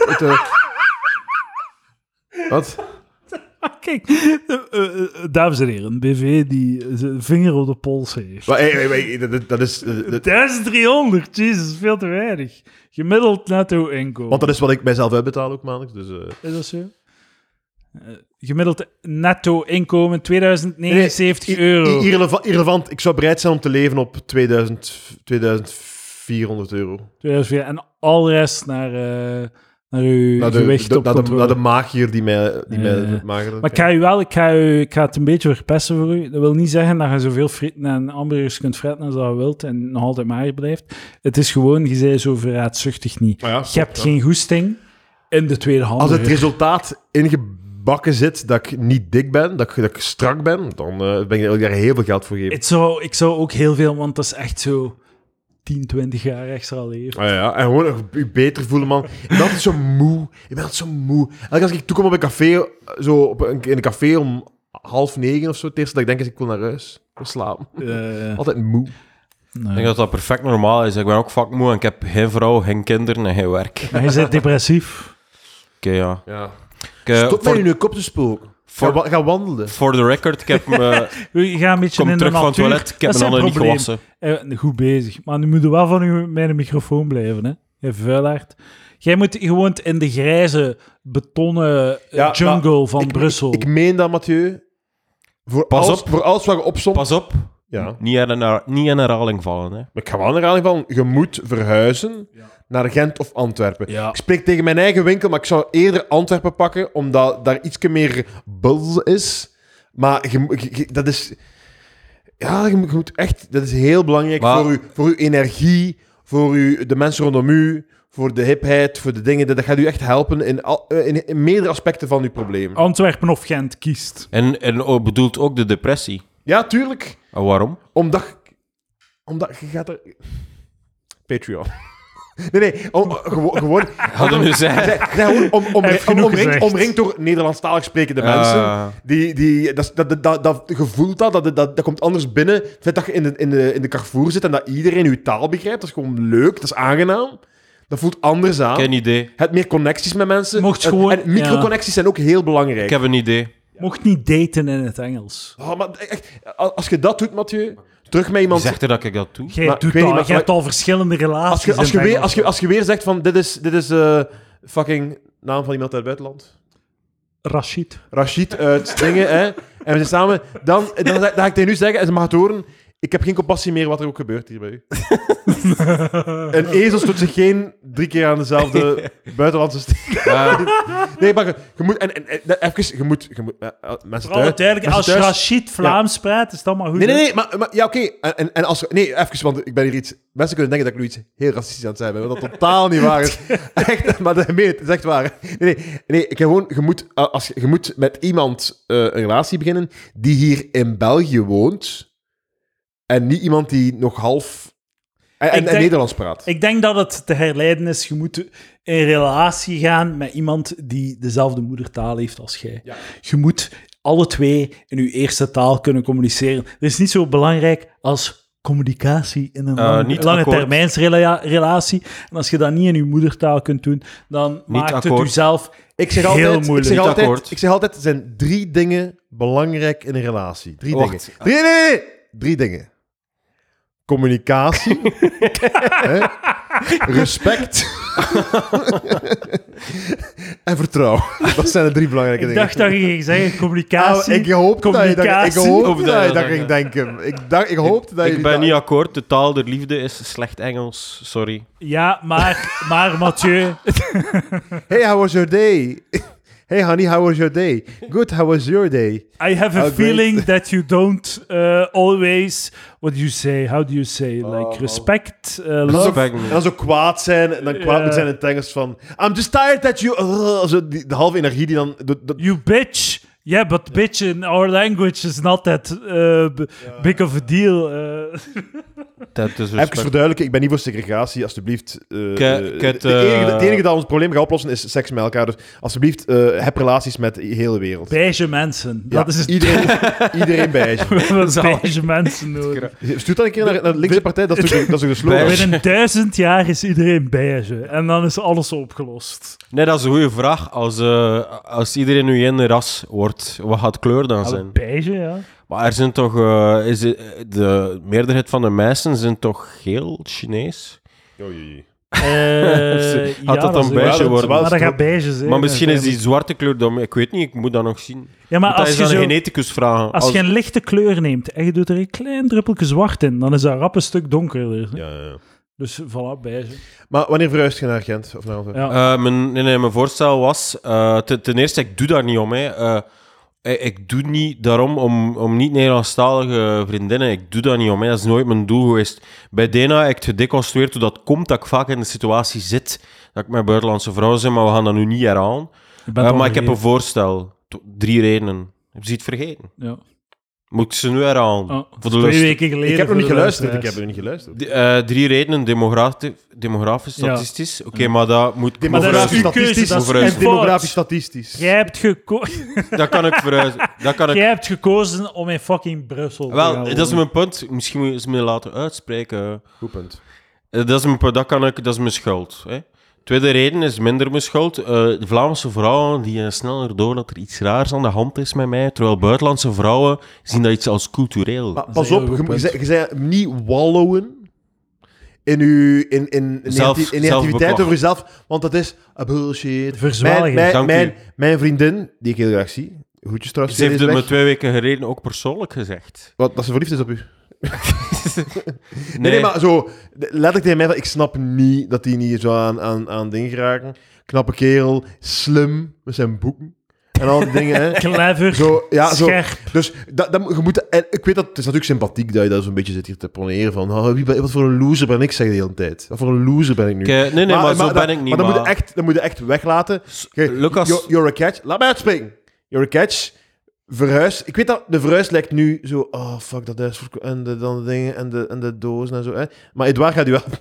Wat? Kijk, dames en heren, een BV die zijn vinger op de pols heeft. Maar, dat is... 1300, jezus, veel te weinig. Gemiddeld netto inkomen. Want dat is wat ik mijzelf uitbetaal ook maandelijks. Dus, Is dat zo? Gemiddeld netto inkomen 2079 euro. Irrelevant. Ik zou bereid zijn om te leven op 2400 euro. 2004. En al de rest naar naar je Naar gewicht op controle. naar de magier die mij mager... Maar ik ga het een beetje verpesten voor u. Dat wil niet zeggen dat je zoveel frieten en hamburgers kunt fretten als dat je wilt en nog altijd mager blijft. Het is gewoon, je bent zo verraadzuchtig niet. Ah ja, Je hebt geen goesting in de tweede hand. Als het resultaat ingebakken zit dat ik niet dik ben, dat ik strak ben, dan wil ik daar heel veel geld voor geven. Ik zou ook heel veel, want dat is echt zo 10, 20 jaar extra leven. Ah ja, en gewoon je beter voelen, man. Ik ben altijd zo moe. Elke als ik toekom op een café, in een café om 8:30 of zo, het eerste dat ik denk is, ik wil naar huis. Ik wil slapen. Altijd moe. Ik denk dat dat perfect normaal is. Ik ben ook vakmoe en ik heb geen vrouw, geen kinderen en geen werk. Maar je bent depressief. Oké, ja. Stop met in je kop te spoken. Ga wandelen. For the record, ik heb me... Je gaat een beetje Kom in de terug van natuur. het toilet, ik heb Dat mijn is handen niet zijn gewassen. Goed bezig. Maar nu moet je wel van mijn microfoon blijven, hè. Je vuilaard. Jij moet gewoon in de grijze, betonnen jungle van Brussel. Ik meen dat, Mathieu. Voor alles wat je opsomt... Pas op, Ja. niet in herhaling vallen. Hè. Maar ik ga wel in herhaling van, je moet verhuizen naar Gent of Antwerpen. Ja. Ik spreek tegen mijn eigen winkel, maar ik zou eerder Antwerpen pakken, omdat daar iets meer buzz is. Maar dat is... Ja, je moet echt... Dat is heel belangrijk voor uw energie, voor de mensen rondom u, voor de hipheid, voor de dingen. Dat gaat u echt helpen in meerdere aspecten van uw probleem. Antwerpen of Gent kiest. En bedoelt ook de depressie. Ja, tuurlijk. En waarom? Omdat je gaat er... Patreon. Nee, gewoon... Ga je nu zeggen? Nee, gewoon omringd door Nederlandstalig sprekende mensen. Dat gevoel dat komt anders binnen. Het feit dat je in de Carrefour zit en dat iedereen uw taal begrijpt, dat is gewoon leuk, dat is aangenaam. Dat voelt anders aan. Geen idee. Je hebt meer connecties met mensen. En microconnecties zijn ook heel belangrijk. Ik heb een idee. Mocht niet daten in het Engels. Oh, maar echt, als je dat doet, Mathieu, terug met iemand... Zegt er dat ik dat doe? Jij Maar doet ik weet dat. niet, maar- Je hebt al verschillende relaties. Als je weer zegt van, dit is fucking naam van iemand uit het buitenland. Rashid uit dingen, hè. En we zijn samen. Dan ga ik tegen u zeggen, en ze mag het horen, ik heb geen compassie meer wat er ook gebeurt hier bij u. Een ezel stoot zich geen 3 keer aan dezelfde buitenlandse steek. Nee, maar je moet... Even, je moet mensen Vooral thuis... duidelijk, als thuis- Rashid Vlaams praat, is dat maar goed. Nee, maar ja, oké. En als... Nee, even, want ik ben hier iets... Mensen kunnen denken dat ik nu iets heel racistisch aan het zijn ben, wat dat totaal niet waar is. Echt, maar dat meen het, is echt waar. Nee, je moet met iemand een relatie beginnen die hier in België woont en niet iemand die nog half... En Nederlands praat. Ik denk dat het te herleiden is, je moet in relatie gaan met iemand die dezelfde moedertaal heeft als jij. Ja. Je moet alle twee in je eerste taal kunnen communiceren. Dat is niet zo belangrijk als communicatie in een lange termijnsrelatie. En als je dat niet in je moedertaal kunt doen, dan maakt het jezelf heel moeilijk. Ik zeg altijd, er zijn 3 dingen belangrijk in een relatie. 3 dingen. 3 dingen. Communicatie. Respect. En vertrouwen. Dat zijn de 3 belangrijke dingen. Ik dacht dat je ging zeggen communicatie. Ik hoopte dat je dat ging denken. Ik hoopte dat je... Ik ben niet akkoord. De taal der liefde is slecht Engels. Sorry. Ja, maar Mathieu... Hey, how was your day? Hey, honey, how was your day? Good, how was your day? I have a feeling that you don't always... What do you say? How do you say? Like respect, love... En dan zo kwaad zijn, en dan kwaad moet zijn in het Engels van... I'm just tired that you... zo de halve energie die dan... You bitch! Yeah, but bitch in our language is not that big of a deal. Even verduidelijken, ik ben niet voor segregatie, alsjeblieft. Het het enige dat ons probleem gaat oplossen is seks met elkaar. Dus alsjeblieft, heb relaties met de hele wereld. Beige mensen. Ja, Dat is het. Iedereen beige. We hebben beige mensen nodig. Stuur dat een keer naar de linkse partij, dat is toch de slogan. Binnen 1000 jaar is iedereen beige. En dan is alles opgelost. Nee, dat is een goede vraag. Als iedereen nu één ras wordt, wat gaat kleur dan zijn? Beige, ja. Maar er zijn toch... de meerderheid van de mensen zijn toch geel Chinees? Had dat dan beige worden? Maar dat gaat beige zijn. Maar misschien is die zwarte kleur dan... Ik weet niet, ik moet dat nog zien. Ja, maar als je aan een geneticus vragen. Als je een lichte kleur neemt en je doet er een klein druppeltje zwart in, dan is dat rap een stuk donkerder. Ja. Dus voilà, bij ze. Maar wanneer verhuist je naar Gent? Of naar Antwerpen? Ja. Mijn voorstel was... ten eerste, ik doe daar niet om. Hè. Ik doe niet daarom om niet-Nederlandstalige vriendinnen. Ik doe dat niet om. Hè. Dat is nooit mijn doel geweest. Bij Dena heb ik het gedeconstrueerd hoe dat komt dat ik vaak in de situatie zit dat ik met buitenlandse vrouwen ben, maar we gaan dat nu niet herhalen. Maar ik heb een voorstel. 3 redenen. Heb je het vergeten? Ja. Moet ik ze nu herhalen? Oh, Voor de 2 lust. weken geleden. Ik heb nog niet voor de geluisterd. luisteraars. 3 redenen, demografisch, statistisch. Oké, maar dat moet... Maar dat is uw keuze, dat is Overhuizen. en demografisch statistisch. Jij hebt Dat kan ik verhuizen. Jij hebt gekozen om in fucking Brussel te Wel, gaan dat is wonen. mijn punt. Misschien moet je ze me laten uitspreken. Goed punt. Dat is mijn punt. Dat is mijn schuld. Hè. Tweede reden is minder mijn schuld. De Vlaamse vrouwen die sneller door dat er iets raars aan de hand is met mij, terwijl buitenlandse vrouwen zien dat iets als cultureel. Maar is pas een op, heel goed je zei niet wallowen in negativiteit over jezelf, want dat is bullshit. Verzwalgen. Dank u. Mijn vriendin, die ik heel graag zie, goedjes trouwens, Ze heeft deze het me weg. 2 weken geleden ook persoonlijk gezegd. Wat, dat ze verliefd is op u. Nee, maar zo, letterlijk tegen mij, ik snap niet dat die niet zo aan dingen geraken. Knappe kerel, slim, met zijn boeken en al die dingen. Hè. Clever, Zo, ja, zo. scherp. Dus je moet, en ik weet dat het is natuurlijk sympathiek dat je dat zo'n beetje zit hier te poneren van wat voor een loser ben ik, zeg de hele tijd. Wat voor een loser ben ik nu? Nee, maar zo ben ik niet. Maar dat moet je echt weglaten. Kijk, Lucas... You're a catch. Laat mij uitspreken. You're a catch. Verhuis. Ik weet dat de verhuis lijkt nu zo... Oh, fuck, dat is... En de dingen en de dozen en zo. Hè. Maar Edouard gaat u helpen.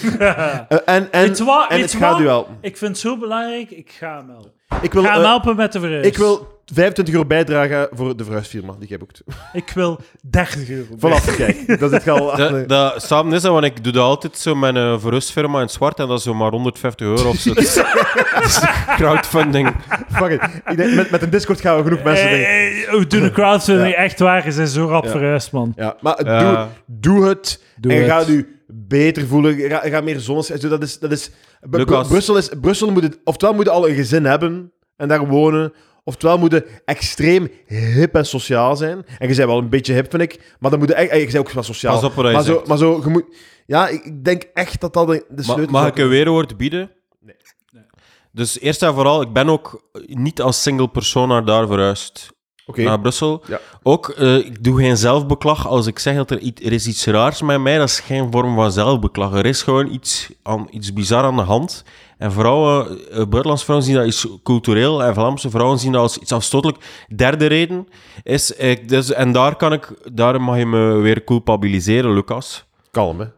en het gaat u helpen. Ik vind het zo belangrijk, ik ga hem helpen. Ik wil, Ga hem helpen met de verhuis. ik wil €25 bijdragen voor de verhuisfirma die jij boekt. Ik wil €30. Voilà, kijk. Dat zit al achter. Samen is dat, want ik doe dat altijd zo met een verhustfirma in het zwart en dat is zo maar €150 of zo. Dat is crowdfunding. Fuck it. Ik denk, met een Discord gaan we genoeg mensen denken. We doen de crowdfunding Ja. echt waar. Ze zijn zo rap Ja. verhuisd, man. Ja, maar Ja. doe het. Doe en het. ga je beter voelen. Ga meer zonneschijn. Dat is Lucas. Brussel moet het... Oftewel moet je al een gezin hebben en daar wonen. Oftewel moet je extreem hip en sociaal zijn. En je bent wel een beetje hip, vind ik. Maar dan moet je echt... Je bent ook wel sociaal. Pas op wat je maar, zegt. je moet... Ja, ik denk echt dat de sleutel... Mag ik een weerwoord bieden? Nee. Dus eerst en vooral, ik ben ook niet als single persoon naar daar verhuisd. Oké. Naar Brussel. Ja. Ook, ik doe geen zelfbeklag als ik zeg dat er is iets raars met mij. Dat is geen vorm van zelfbeklag. Er is gewoon iets bizar aan de hand. En vrouwen, buitenlandse vrouwen zien dat iets cultureel en Vlaamse vrouwen zien dat als iets afstotelijk. Derde reden is, en daar mag je me weer culpabiliseren, Lucas. Kalm, hè.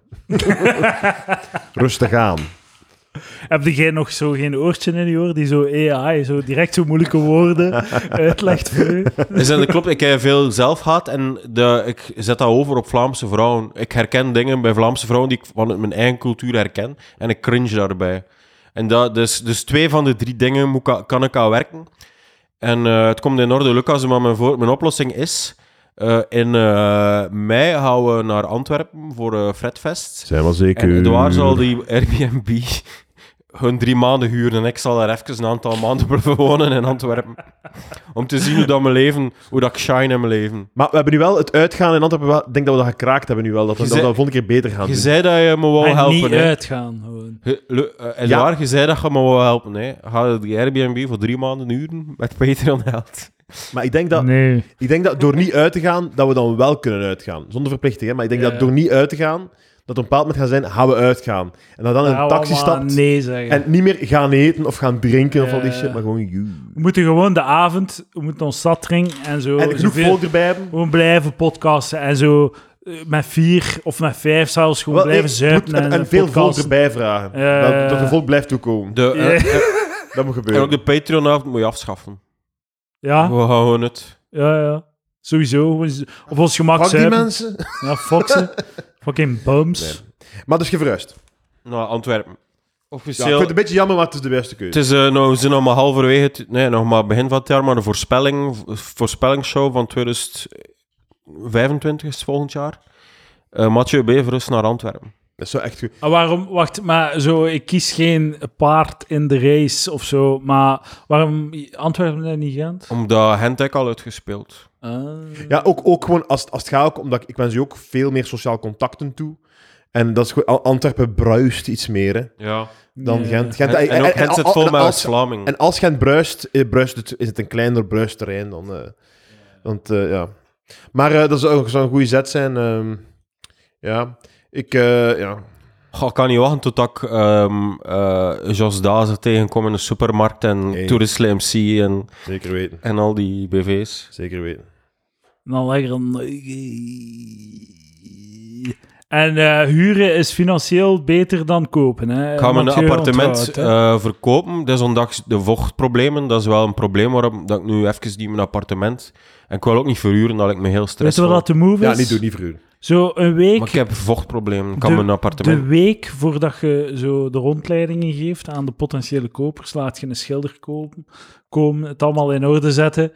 Rustig aan. Heb jij nog zo geen oortje in je oor die zo AI, zo direct zo moeilijke woorden uitlegt voor u? Dat klopt, ik heb veel zelfhaat en ik zet dat over op Vlaamse vrouwen. Ik herken dingen bij Vlaamse vrouwen die ik van mijn eigen cultuur herken en ik cringe daarbij. En dus 2 van de 3 dingen kan ik aan werken. En het komt in orde, Lucas, maar mijn oplossing is... in mei gaan we naar Antwerpen voor Fredfest. Zijn wel zeker. En Edouard zal die Airbnb gewoon 3 maanden huren en ik zal daar even een aantal maanden blijven wonen in Antwerpen. Om te zien hoe dat ik shine in mijn leven. Maar we hebben nu wel het uitgaan in Antwerpen. Ik denk dat we dat gekraakt hebben nu wel. Dat we dat de volgende keer beter gaan Je doen. zei dat je me wou En helpen. niet hè. uitgaan, gewoon. Edouard, je zei dat je me wou helpen. Hè. Ga je die Airbnb voor 3 maanden huren met Patreon-geld. Maar ik denk dat door niet uit te gaan, dat we dan wel kunnen uitgaan. Zonder verplichting, hè. Maar ik denk dat door niet uit te gaan, dat op een bepaald moment gaan zijn, gaan we uitgaan. En dat dan in een taxi stapt nee zeggen. en niet meer gaan eten of gaan drinken of al die shit, maar gewoon We moeten gewoon de avond, we moeten ons zat drinken en zo. en genoeg zoveel- volk erbij hebben. Gewoon blijven podcasten en zo met 4 of met 5 zelfs gewoon Wel, blijven nee, zuipen moet- en veel volk podcasten. erbij vragen. Dat er volk blijft toekomen. Dat moet En gebeuren. ook de Patreon-avond moet je afschaffen. Ja, We houden het. ja. Sowieso. Op ons gemak Fuck die zuipen. mensen. Ja, fuck ze. Fucking bums. Nee. Maar dus je verhuist. Naar Antwerpen. Ja, ik Officieel... vind het een beetje jammer, maar het is de beste keuze. Het is, we zijn nog maar halverwege, nog maar begin van het jaar, maar de voorspellingsshow van 2025 is volgend jaar. Mathieu Beverus naar Antwerpen. Dat is zo echt goed. Waarom, wacht, maar zo, ik kies geen paard in de race of zo, maar waarom Antwerpen en niet Gent? Omdat Hentek al uitgespeeld. Ja, ook gewoon als het gaat, ook omdat ik wens je ook veel meer sociaal contacten toe. En dat is gewoon... Antwerpen bruist iets meer, hè, Ja. dan Ja. Gent. En ook Gent zit vol met West-Vlaming. En als Gent bruist, is het een kleiner bruisterrein dan... want, ja. Maar dat zou een goede zet zijn. Ja. Ja. Goh, ik kan niet wachten tot ik Jos Dazen tegenkom in de supermarkt en Hey. Tourist MC Zeker weten. en al die BV's. Zeker weten. En dan lekker een... En huren is financieel beter dan kopen. Hè? Ik ga mijn Mathieu appartement onthoudt, hè. verkopen, desondanks de vochtproblemen. Dat is wel een probleem waarom dat ik nu even die mijn appartement... En ik wil ook niet verhuren, dat ik me heel Weet je stressvol. wat dat de move is? Ja, niet verhuren. Zo een week... Maar ik heb vochtproblemen, ik kan De- mijn appartement... De week voordat je zo de rondleidingen geeft aan de potentiële kopers, laat je een schilder komen, het allemaal in orde zetten.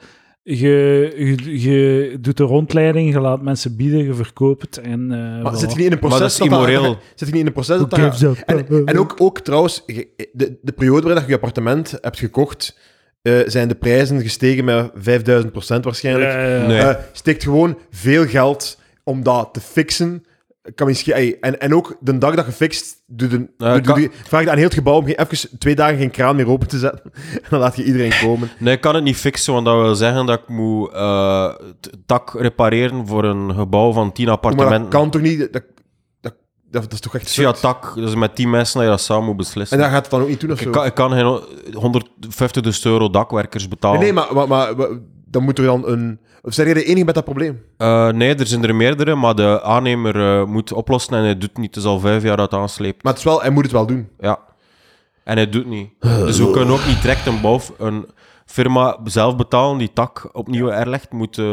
Je doet de rondleiding, je laat mensen bieden, je verkoopt het en... Maar voilà. zit je niet in een proces... Maar dat is immoreel. Zit je niet in een proces... Who dat gives a fuck? en ook trouwens, de periode waarin je appartement hebt gekocht, zijn de prijzen gestegen met 5000% waarschijnlijk. Nee. Steekt gewoon veel geld om dat te fixen. Kan misschien, en ook de dag dat je fixt, vraag je aan heel het gebouw om even 2 dagen geen kraan meer open te zetten. En dan laat je iedereen komen. Nee, ik kan het niet fixen, want dat wil zeggen dat ik moet het dak repareren voor een gebouw van 10 Maar appartementen. dat kan toch niet... Dat is toch echt... Via zot? tak, dus met 10 mensen dat je dat samen moet beslissen. En dat gaat het dan ook niet doen of zo? Ik kan geen €150.000 dakwerkers betalen. Nee, maar dan moet er dan een... Of zijn jij de enige met dat probleem? Nee, er zijn er meerdere, maar de aannemer moet oplossen en hij doet het niet. Het is al 5 jaar dat het aansleept. Maar het is wel, hij moet het wel doen. Ja. En hij doet het niet. Dus we kunnen ook niet direct een firma zelf betalen die tak opnieuw erlegt.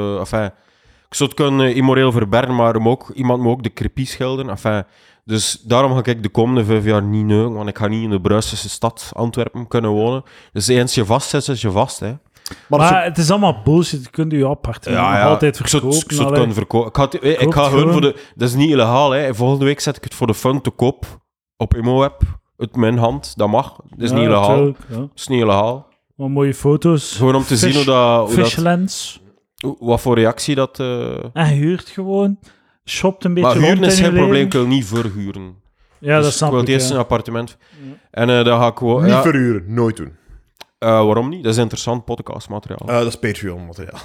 Ik zou het kunnen immoreel verbergen, maar iemand moet ook de krepie schilderen. Dus daarom ga ik de komende 5 jaar niet neuken, want ik ga niet in de Brusselse stad Antwerpen kunnen wonen. Dus eens je vast zit, is je vast, hè. Maar het is allemaal bullshit. Je kunt je appartement nog altijd verkopen. Ik zou het kunnen verkopen. Ik ga gewoon voor de... Dat is niet illegaal, hè. Volgende week zet ik het voor de fun te koop op ImoWeb. Uit mijn hand. Dat mag. Dat is niet illegaal. Dat is niet illegaal. Maar mooie foto's. Gewoon om te zien hoe dat... Fishlens. Wat voor reactie dat... En huurt gewoon. Shopt een beetje Maar rond huren is in je geen probleem. leven. Ik wil niet verhuren. Ja, Dus dat snap ik wil ik. het eerst ja. een appartement. En dan ga ik gewoon... Niet Ja, verhuren, nooit doen. waarom niet? Dat is interessant podcastmateriaal. Dat is Patreon-materiaal.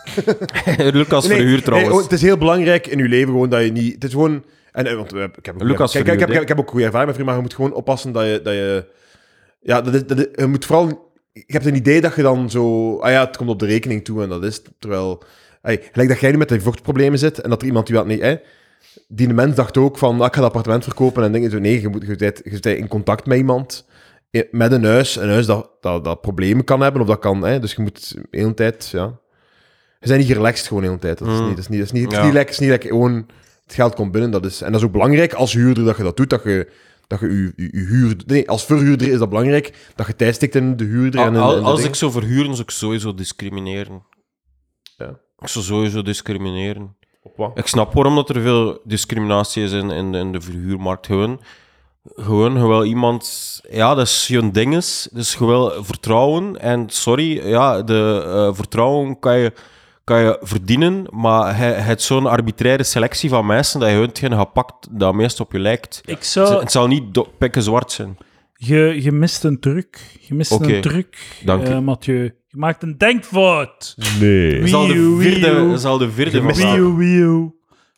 Lucas verhuurt trouwens. Het is heel belangrijk in je leven gewoon dat je niet... Het is gewoon... Want ik heb ook Lucas kijk, verhuurt, hè? ik heb ook goede ervaring met vrienden, maar je moet gewoon oppassen dat je ja, je moet vooral... Je hebt een idee dat je dan zo... het komt op de rekening toe en dat is... Terwijl... Gelijk dat jij nu met die vochtproblemen zit en dat er iemand die wat niet... Die mens dacht ook van, ik ga dat appartement verkopen en denk je zo, nee, je bent in contact met iemand met een huis dat problemen kan hebben, of dat kan... Dus je moet de hele tijd... Ja. Je bent niet relaxed gewoon de hele tijd. Het is niet lekker gewoon... Het geld komt binnen, en dat is ook belangrijk als huurder dat je dat doet, dat je je huur... Nee, als verhuurder is dat belangrijk, dat je tijd stikt in de huurder. Als ik zou verhuren, zou ik sowieso discrimineren. Ja. Ik zou sowieso discrimineren. Op wat? Ik snap waarom dat er veel discriminatie is in de verhuurmarkt. Gewoon, je wil iemand... Ja, dat is je ding is. Dus je wil vertrouwen. En sorry, ja, de vertrouwen kan je verdienen, maar hij heeft zo'n arbitraire selectie van mensen dat je hetgeen gaat pakt dat meest op je lijkt. Het zal niet pikken zwart zijn. Je mist een truc. Een truc, Dank u. Mathieu. Je maakt een denkfout. Nee. Dat is al de vierde van vandaag.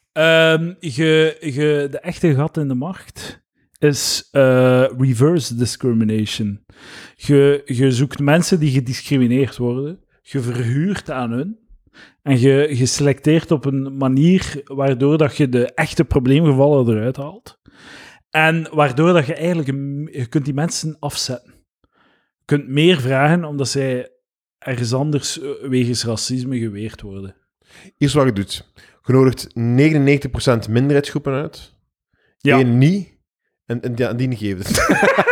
De echte gat in de markt is reverse discrimination. Je zoekt mensen die gediscrimineerd worden. Je verhuurt aan hun. En je selecteert op een manier waardoor dat je de echte probleemgevallen eruit haalt. En waardoor dat je eigenlijk... Je kunt die mensen afzetten. Je kunt meer vragen, omdat zij ergens anders wegens racisme geweerd worden. Eerst wat je doet. Je nodigt 99% minderheidsgroepen uit. Ja. Eén niet. En die niet geeft het.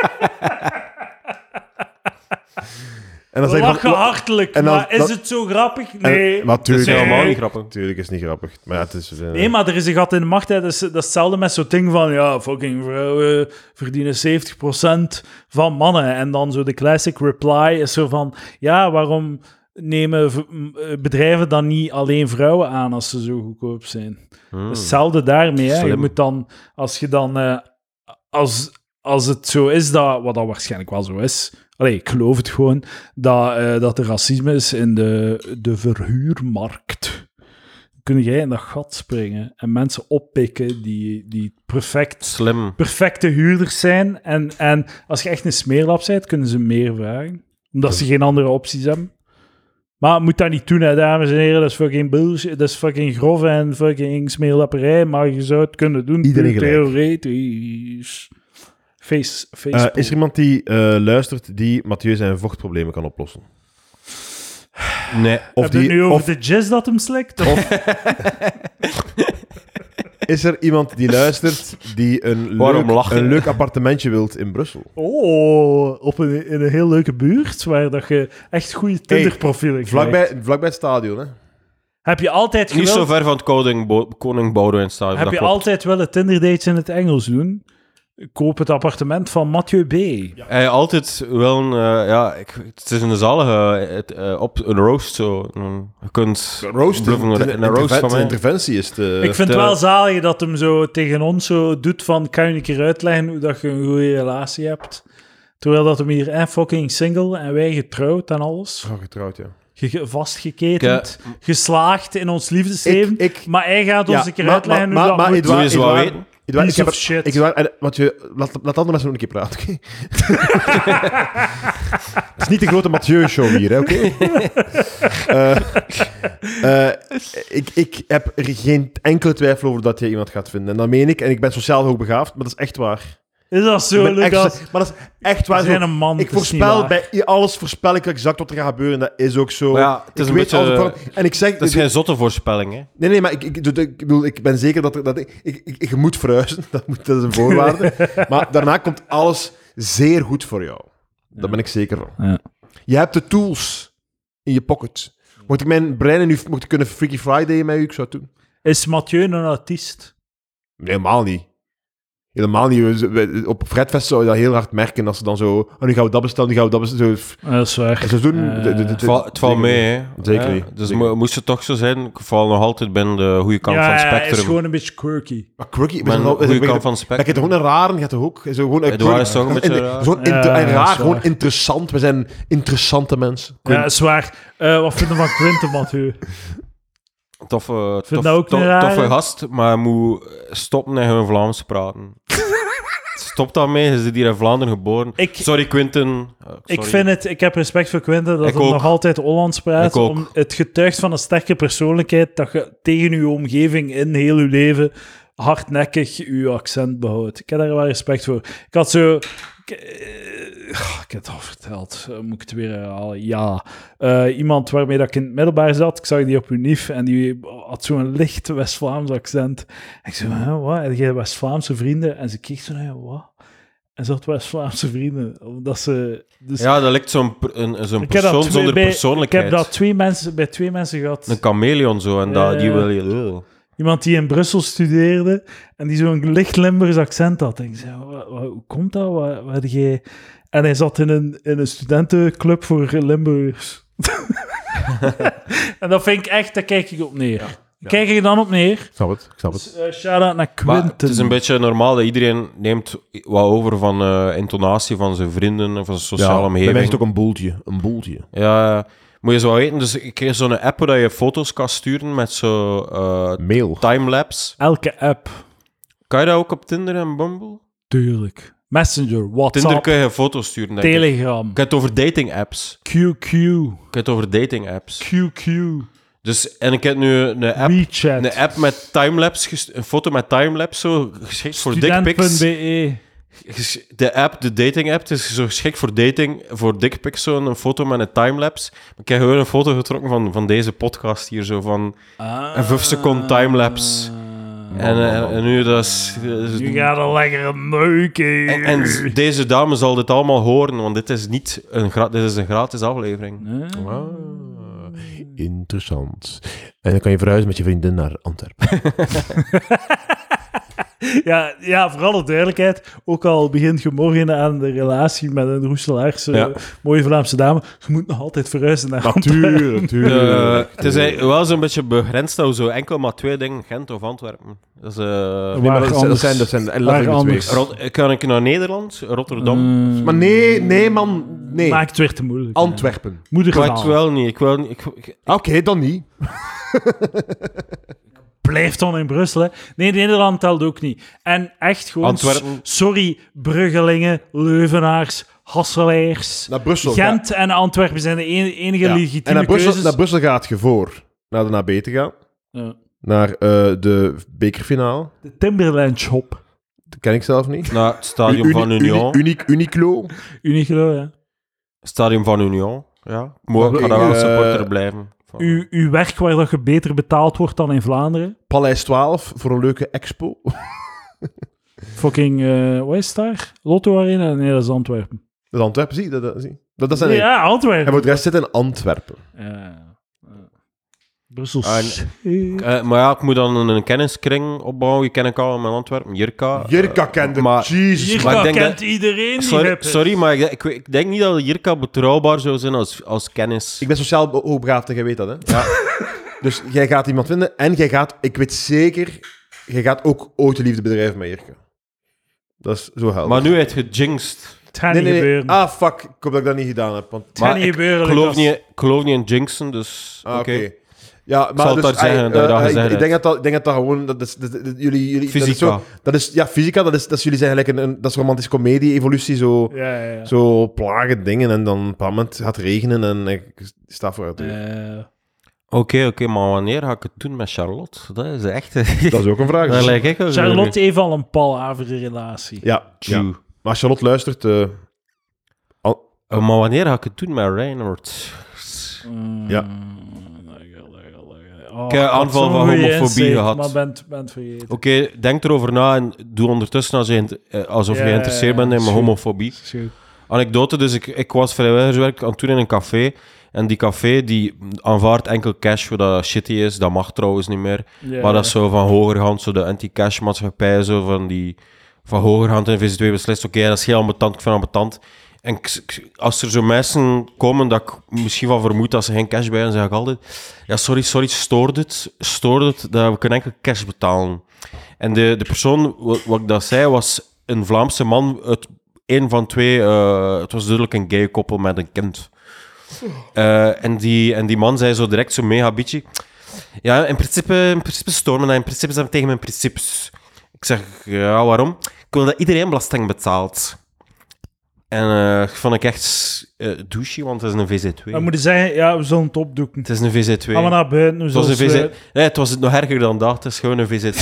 En dan We zeg je lachen van, hartelijk, en dan- maar is dan- het zo grappig? Nee. maar Het is tuurlijk, helemaal niet grappig. Tuurlijk is het niet grappig. Maar ja, het is... Nee, maar er is een gat in de macht. Hè. Dat is hetzelfde met zo'n ding van... Ja, fucking vrouwen verdienen 70% van mannen. En dan zo de classic reply is zo van... Ja, waarom bedrijven dan niet alleen vrouwen aan als ze zo goedkoop zijn. Hetzelfde daarmee. Hè. Je moet dan, als je dan... Als het zo is, wat dat waarschijnlijk wel zo is... ik geloof het gewoon, dat er racisme is in de verhuurmarkt. Kun jij in dat gat springen en mensen oppikken die perfecte huurders zijn. En als je echt een smeerlap bent, kunnen ze meer vragen. Omdat ze geen andere opties hebben. Maar moet dat niet doen, hè, dames en heren. Dat is fucking bullshit. Dat is fucking grof en fucking smeerlapperij. Maar je zou het kunnen doen. Iedereen gelijk. Theoretisch. Is er iemand die luistert die Mathieu zijn vochtproblemen kan oplossen? Nee. Heb je het nu over de jizz dat hem slikt? Is er iemand die luistert die een leuk appartementje wilt in Brussel? In een heel leuke buurt, waar dat je echt goede Tinder-profielen krijgt. Vlakbij het stadion, hè? Heb je altijd Niet zo ver van het Koning Boudewijn stadion. Heb je altijd willen Tinder-dates in het Engels doen? Koop het appartement van Mathieu B. Ja. Altijd wel het is een zalige op een roast zo. Je kunt een roast van mij. Interventie is ik vind het wel zalig dat hem zo tegen ons zo doet van, kan je een keer uitleggen hoe dat je een goede relatie hebt? Terwijl dat hem hier fucking single en wij getrouwd en alles. Oh, getrouwd, ja. Vastgeketend, geslaagd in ons liefdesleven. Maar hij gaat ons een keer uitleggen hoe dat moet. Doe je zo wel weten. Laat andere mensen ook een keer praten, oké? Het is niet de grote Mathieu-show hier, hè, oké? Ik heb er geen enkele twijfel over dat jij iemand gaat vinden. En dat meen ik. En ik ben sociaal hoogbegaafd, maar dat is echt waar. Is dat zo, Lucas? Maar dat is echt waar. Zijn een man, ik voorspel, bij alles voorspel ik exact wat er gaat gebeuren. Dat is ook zo. Ja, het is een beetje... En ik zeg... Dat is geen zotte voorspelling, hè? Nee, maar ik ben zeker dat je moet verhuizen. Dat is een voorwaarde. Maar daarna komt alles zeer goed voor jou. Daar ben ik zeker van. Ja. Je hebt de tools in je pocket. Mocht ik mijn brein nu kunnen Freaky Friday met u, ik zou het doen. Is Mathieu een artiest? Nee, helemaal niet. Helemaal niet. Op Fredfest zou je dat heel hard merken als ze dan zo... nu gaan we dat bestellen, nu gaan we dat bestellen. Dat is waar. Ze doen... Het valt mee, hè. Zeker niet. Dus moest het toch zo zijn, ik val nog altijd binnen de goede kant van het spectrum. Ja, hij is gewoon een beetje quirky. Maar quirky... De goede kant van het spectrum. Je hebt gewoon een rare, je hebt toch ook... Gewoon een beetje raar. Gewoon interessant. We zijn interessante mensen. Ja, dat is waar. Wat vinden we van Quinten, Mathieu? Toffe gast, maar hij moet stoppen en gewoon Vlaams praten. Stop daarmee, je zit hier in Vlaanderen geboren. Sorry, Quinten. Ik heb respect voor Quinten, dat hij nog altijd Hollands praat. Het getuigt van een sterke persoonlijkheid dat je tegen je omgeving in heel je leven hardnekkig je accent behoudt. Ik heb daar wel respect voor. Ik had zo... Ik heb het al verteld. Moet ik het weer herhalen? Ja. Iemand waarmee dat ik in het middelbaar zat, ik zag die op Unif en die had zo'n licht West-Vlaams accent. En ik zei, wat? Heb jij West-Vlaamse vrienden? En ze keek zo naar, wat? En ze had West-Vlaamse vrienden. Omdat ze... Dus... Ja, dat lijkt zo'n persoon zonder persoonlijkheid. Ik heb dat bij twee mensen gehad. Een chameleon zo, en die wil je... Iemand die in Brussel studeerde en die zo'n licht Limburgs accent had. En ik zei, hoe komt dat? Waar jij... En hij zat in een studentenclub voor Limburgers. En dat vind ik echt, daar kijk ik op neer. Ja. Kijk je dan op neer? Ik snap het. Dus, shout-out naar Quinten. Maar het is een beetje normaal dat iedereen neemt wat over van intonatie van zijn vrienden, van zijn sociale omgeving. Bij mij is het ook een boeltje. Ja, moet je zo wel weten. Dus ik kreeg zo'n app waar je foto's kan sturen met zo... Mail. Timelapse. Elke app. Kan je dat ook op Tinder en Bumble? Tuurlijk. Messenger, WhatsApp. Tinder kun je foto's sturen, denk Telegram. Ik heb het over dating apps. QQ. Ik heb het over dating apps. QQ. Dus, en ik heb nu een app met timelapse, een foto met timelapse, zo geschikt voor dickpics. Student.be. De dating app, is zo geschikt voor dickpics, een foto met een timelapse. Ik heb gewoon een foto getrokken van deze podcast hier, zo van een 5 seconden timelapse. En nu, dat is... Je gaat een lekkere neuken. En deze dame zal dit allemaal horen, want dit is niet dit is een gratis aflevering. Interessant. En dan kan je verhuizen met je vriendin naar Antwerpen. Ja, vooral de duidelijkheid. Ook al begint je morgen aan de relatie met een Roeselaarse mooie Vlaamse dame, je moet nog altijd verhuizen naar Antwerpen. Natuurlijk. Het is eigenlijk wel zo'n beetje begrensd dat we zo enkel maar 2 dingen, Gent of Antwerpen. Dat is, Nee, maar dat zijn letterlijk anders? twee. kan ik naar Nederland, Rotterdam? Maar nee, man. Nee. Maakt het weer te moeilijk. Antwerpen. Ik Moedertaal. wil niet. Ik wil niet. Oké, dan niet. Blijft dan in Brussel, hè. Nee, Nederland telt ook niet. En echt gewoon... Antwerpen. Sorry, Bruggelingen, Leuvenaars, Hasselaars. Naar Brussel. Gent en Antwerpen zijn de enige Ja. En legitieme naar Brussel, keuzes. naar Brussel gaat je voor naar de AB te gaan. Ja. Naar de bekerfinale. De Timberland Shop. Dat ken ik zelf niet. Naar het stadion van Union. Uniqlo. Uniqlo, ja. Stadion van Union. Ja. Ik ga daar wel supporter blijven. Uw werk waar dat je beter betaald wordt dan in Vlaanderen. Paleis 12 voor een leuke expo. Fucking, wat is het daar? Lotto Arena? Nee, dat is Antwerpen. Dat is Antwerpen, zie. Dat zijn Ja, Antwerpen. En voor de rest zit in Antwerpen. Brussel. Maar ja, ik moet dan een kenniskring opbouwen. Je ken ik al met Antwerpen. Jirka. Jirka kende. maar- Jezus. Hier Maar ik denk kent dat- iedereen die Sorry, hip is. sorry, maar ik denk niet dat Jirka betrouwbaar zou zijn als kennis. Ik ben sociaal hoogbegaafd en jij weet dat, hè? Ja. Dus jij gaat iemand vinden en jij gaat, ik weet zeker, jij gaat ook ooit de liefde bedrijven met Jirka. Dat is zo helder. Maar nu heb je gejinxed. Het gaat niet gebeuren. Ah, fuck. Ik hoop dat ik dat niet gedaan heb. Want... Het gaat Maar niet ik gebeuren, geloof Lucas. niet, in jinxen, dus Ah, oké. oké. Ja, maar zal dus, het daar zeggen dat je dat gezegd ik denk dat dat gewoon... Dat is, jullie, Fysica. Dat is, ja, fysica. Dat is jullie zijn gelijk dat is romantische comedie-evolutie. Zo, Ja. zo plagen dingen en dan op een bepaald moment gaat het regenen en ik sta voor het deur. Oké, maar wanneer ga ik het doen met Charlotte? Dat is echt... Dat is ook een vraag. Daar lijk ik wel Charlotte heeft al een palavere relatie. Ja. True. Maar als Charlotte luistert... Maar wanneer ga ik het doen met Reinhard? Ja. Oh, Ik heb had aanval zo'n van goeie homofobie insight, gehad. Maar bent vergeten. Oké, denk erover na en doe ondertussen alsof je Ja, geïnteresseerd bent in mijn goed. homofobie. Anekdote, dus ik was vrijwilligerswerk aan het doen in een café. En die café die aanvaardt enkel cash, wat dat shitty is. Dat mag trouwens niet meer. Ja. Maar dat is zo van hogerhand, zo de anti-cash maatschappij, zo van hogerhand in VZ2 beslist. Oké, dat is heel ambetant, ik vind het ambetant. En als er zo mensen komen dat ik misschien van vermoed dat ze geen cash bij hebben, zeg ik altijd... Ja, sorry, stoort het, dat we kunnen enkel cash betalen. En de persoon, wat ik dat zei, was een Vlaamse man uit een van twee... het was duidelijk een gay koppel met een kind. En die man zei zo direct zo mega bitchy... Ja, in principe storen me dat. In principe zijn we tegen mijn principes. Ik zeg, ja, waarom? Ik wil dat iedereen belasting betaalt. En vond ik echt douchey, want het is een VZ2. Dan moet je zeggen, ja, we zullen het opdoeken. Het is een VZ2. Gaan we naar buiten, we Het was zullen een VZ... sluiten. Nee, het was nog erger dan dat. Het is gewoon een VZ2.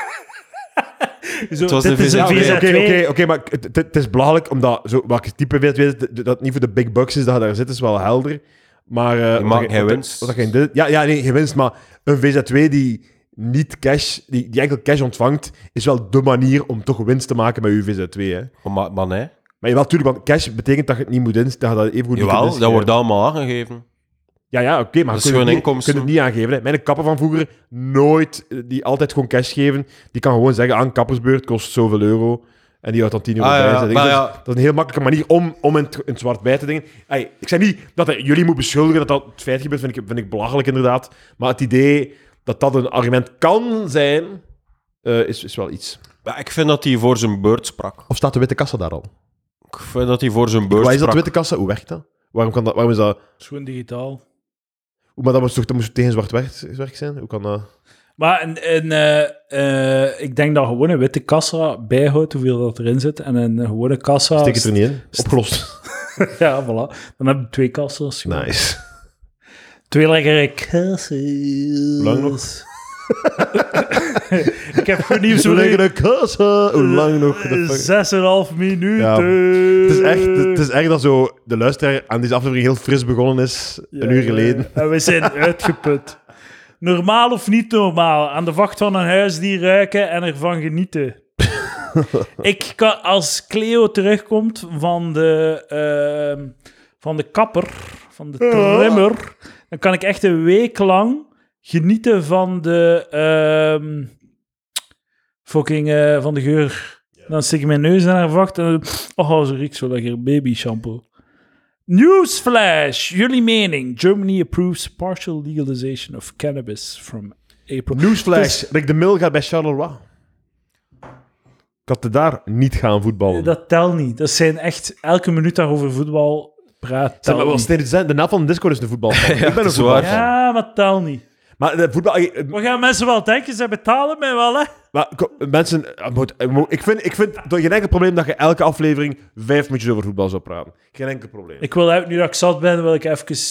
Zo, was dit een is een VZ2. VZ2. Oké, maar het is belachelijk, omdat zo, welke type weet, dat het niet voor de big bucks is dat je daar zit, is wel helder. Maar... Je maakt geen winst. Geen winst, maar een VZ2 die niet cash, die enkel cash ontvangt, is wel de manier om toch winst te maken met je VZ2, hè. Maar nee. Maar jawel, tuurlijk, want cash betekent dat je het niet moet instellen, dat je even goed niet kunt Jawel, dat inschrijven. wordt allemaal aangegeven. Ja, oké, maar Dat is je kunt gewoon het inkomsten. niet aangeven. Hè. Mijn kapper van vroeger, nooit, die altijd gewoon cash geven. Die kan gewoon zeggen, aan kappersbeurt kost zoveel euro. En die houdt dan 10 euro bij. ja, Dus maar dat is een heel makkelijke manier om in het zwart bij te dingen. Hey, ik zeg niet dat jullie moet beschuldigen dat het feit gebeurt, vind ik belachelijk inderdaad. Maar het idee dat dat een argument kan zijn, is wel iets. Maar ik vind dat hij voor zijn beurt sprak. Of staat de witte kassa daar al? Ik vind dat hij voor zijn beurt Wat is dat, sprak. de witte kassa? Hoe werkt dat? Waarom is dat... Het is gewoon digitaal. Maar dat moest toch tegen zwart werk zijn? Hoe kan dat... Maar ik denk dat gewoon een witte kassa bijhoudt hoeveel dat erin zit. En een gewone kassa... Steek het er niet in. Opgelost. Ja, voilà. Dan heb je 2 kassa's. Nice. 2 lekkere kassa's. Hoe lang nog? Ik heb goed nieuws voor u. Lekkere kassa. Hoe lang nog? De 6,5 minuten. Ja. Het is echt dat zo de luisteraar aan deze aflevering heel fris begonnen is, een uur geleden. En we zijn uitgeput. Normaal of niet normaal? Aan de vacht van een huisdier ruiken en ervan genieten. Ik kan, als Cleo terugkomt van de kapper, van de trimmer, dan kan ik echt een week lang genieten van fucking Van de Geur. Dan stik ik mijn neus in haar vacht en zo riekt zo lekker baby shampoo. Newsflash! Jullie mening. Germany approves partial legalization of cannabis from April. Newsflash. Rick de Mil gaat bij Charleroi. Ik had daar niet gaan voetballen. Dat telt niet. Dat zijn echt... Elke minuut daarover voetbal praat Zeg, telt maar niet. De naam van de Discord is de voetbal. Ja, Ik ben dat een is waar. voetbalfan. Ja, maar telt niet. Maar de voetbal... Wat gaan mensen wel denken? Ze betalen mij wel, hè? Maar mensen... Ik vind toch geen enkel probleem dat je elke aflevering 5 minuutjes over voetbal zou praten. Geen enkel probleem. Ik wil, nu dat ik zat ben, wil ik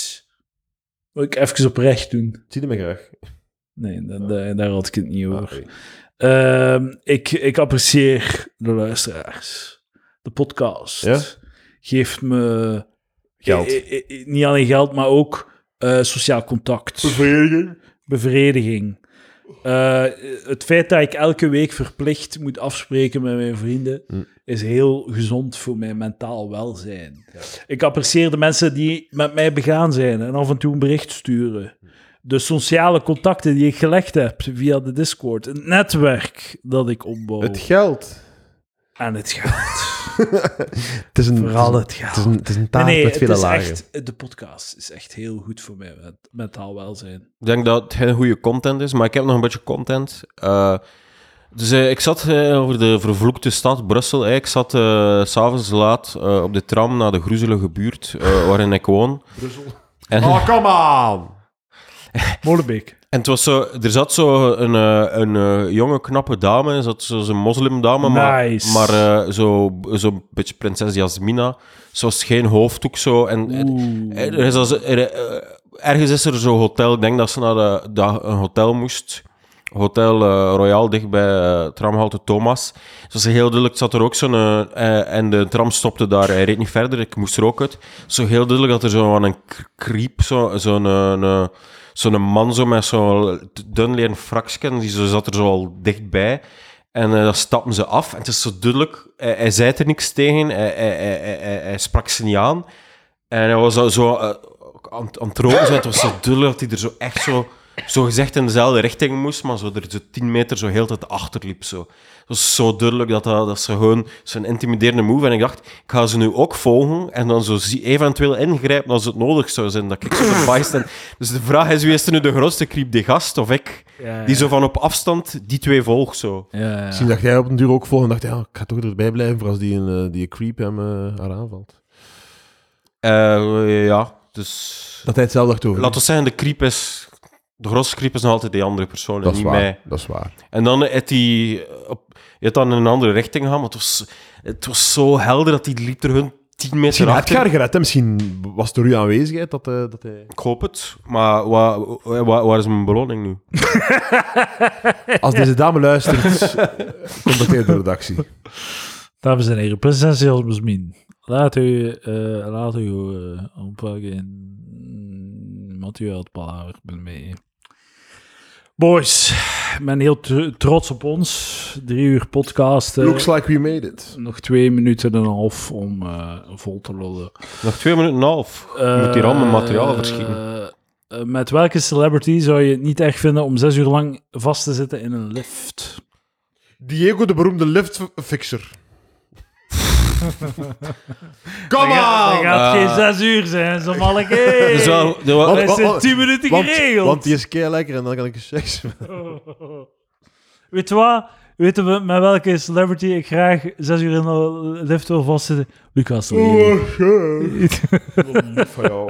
even oprecht doen. Zie je me graag. Nee, daar had ik het niet over. Oké. Ik apprecieer de luisteraars. De podcast. Ja? Geeft me... Geld. Niet alleen geld, maar ook sociaal contact. Bevrediging. Het feit dat ik elke week verplicht moet afspreken met mijn vrienden, is heel gezond voor mijn mentaal welzijn. Ja. Ik apprecieer de mensen die met mij begaan zijn en af en toe een bericht sturen. De sociale contacten die ik gelegd heb via de Discord. Het netwerk dat ik opbouw. Het geld. En het geld. Vooral het geld. Het is een taart met vele lagen. De podcast is echt heel goed voor mij, met mentaal welzijn. Ik denk dat het geen goede content is, maar ik heb nog een beetje content. Dus ik zat over de vervloekte stad Brussel. Ik zat 's avonds laat op de tram naar de groezelige buurt waarin ik woon. Brussel. En, Oh, come on! Molenbeek. en het was zo, er zat zo een jonge, knappe dame, zo'n moslimdame, Nice. maar zo'n beetje prinses Jasmina. Ze was geen hoofddoek zo. En ergens is er zo'n hotel, ik denk dat ze naar een hotel moest. Hotel Royal, dicht bij tramhalte Thomas. Het was heel duidelijk, het zat er ook zo'n... en de tram stopte daar, hij reed niet verder, ik moest er ook uit. Zo heel duidelijk dat er zo'n creep, zo'n man zo met zo'n dun leren fraksken, die zat er zo al dichtbij. En dan stapten ze af. En het is zo duidelijk, hij zei er niks tegen, hij sprak ze niet aan. En hij was zo aan het roken. Het was zo duidelijk dat hij er zo echt zo gezegd in dezelfde richting moest, maar zo er zo 10 meter zo heel de tijd achter liep. Zo. Het was zo duidelijk dat ze gewoon zo'n intimiderende move. En ik dacht, ik ga ze nu ook volgen en dan zo eventueel ingrijpen als het nodig zou zijn. Dat ik zo erbij sta. Dus de vraag is, wie is er nu de grootste creep, de gast of ik? Ja. Die zo van op afstand die twee volgt. Zo. Ja. Misschien dacht jij op een duur ook vol en dacht, ja, ik ga toch erbij blijven voor als die creep hem haar aanvalt. Ja, dus... Dat hij het zelf dacht over. Laten we zeggen, de grootste creep is nog altijd die andere persoon, Dat en is niet waar. mij. Dat is waar. En dan heeft hij dan in een andere richting gegaan, maar het was zo helder dat hij liep er hun 10 meter Misschien had achter. je haar gered, hè? Misschien was het door uw aanwezigheid dat hij... Ik hoop het, maar waar is mijn beloning nu? Als deze dame luistert, contacteer de redactie. Dames en heren, prinses Jasmin. Laat u oppakken. Mathieu had palaver met mij. Boys, ik ben heel trots op ons. 3 uur podcast. Looks like we made it. Nog 2 minuten en een half om vol te lullen. Nog 2 minuten en een half. Moet hier al mijn materiaal verschieten. Met welke celebrity zou je het niet echt vinden om 6 uur lang vast te zitten in een lift? Diego, de beroemde liftfixer. Come on! Dat gaat geen 6 uur zijn, zo manneke. Dus wel, Dat zijn 10 minuten geregeld. Want die is kei lekker en dan kan ik seks. Weet je wat? Weten we met welke celebrity ik graag 6 uur in de lift wil vastzitten? Lucas Lely. Van jou.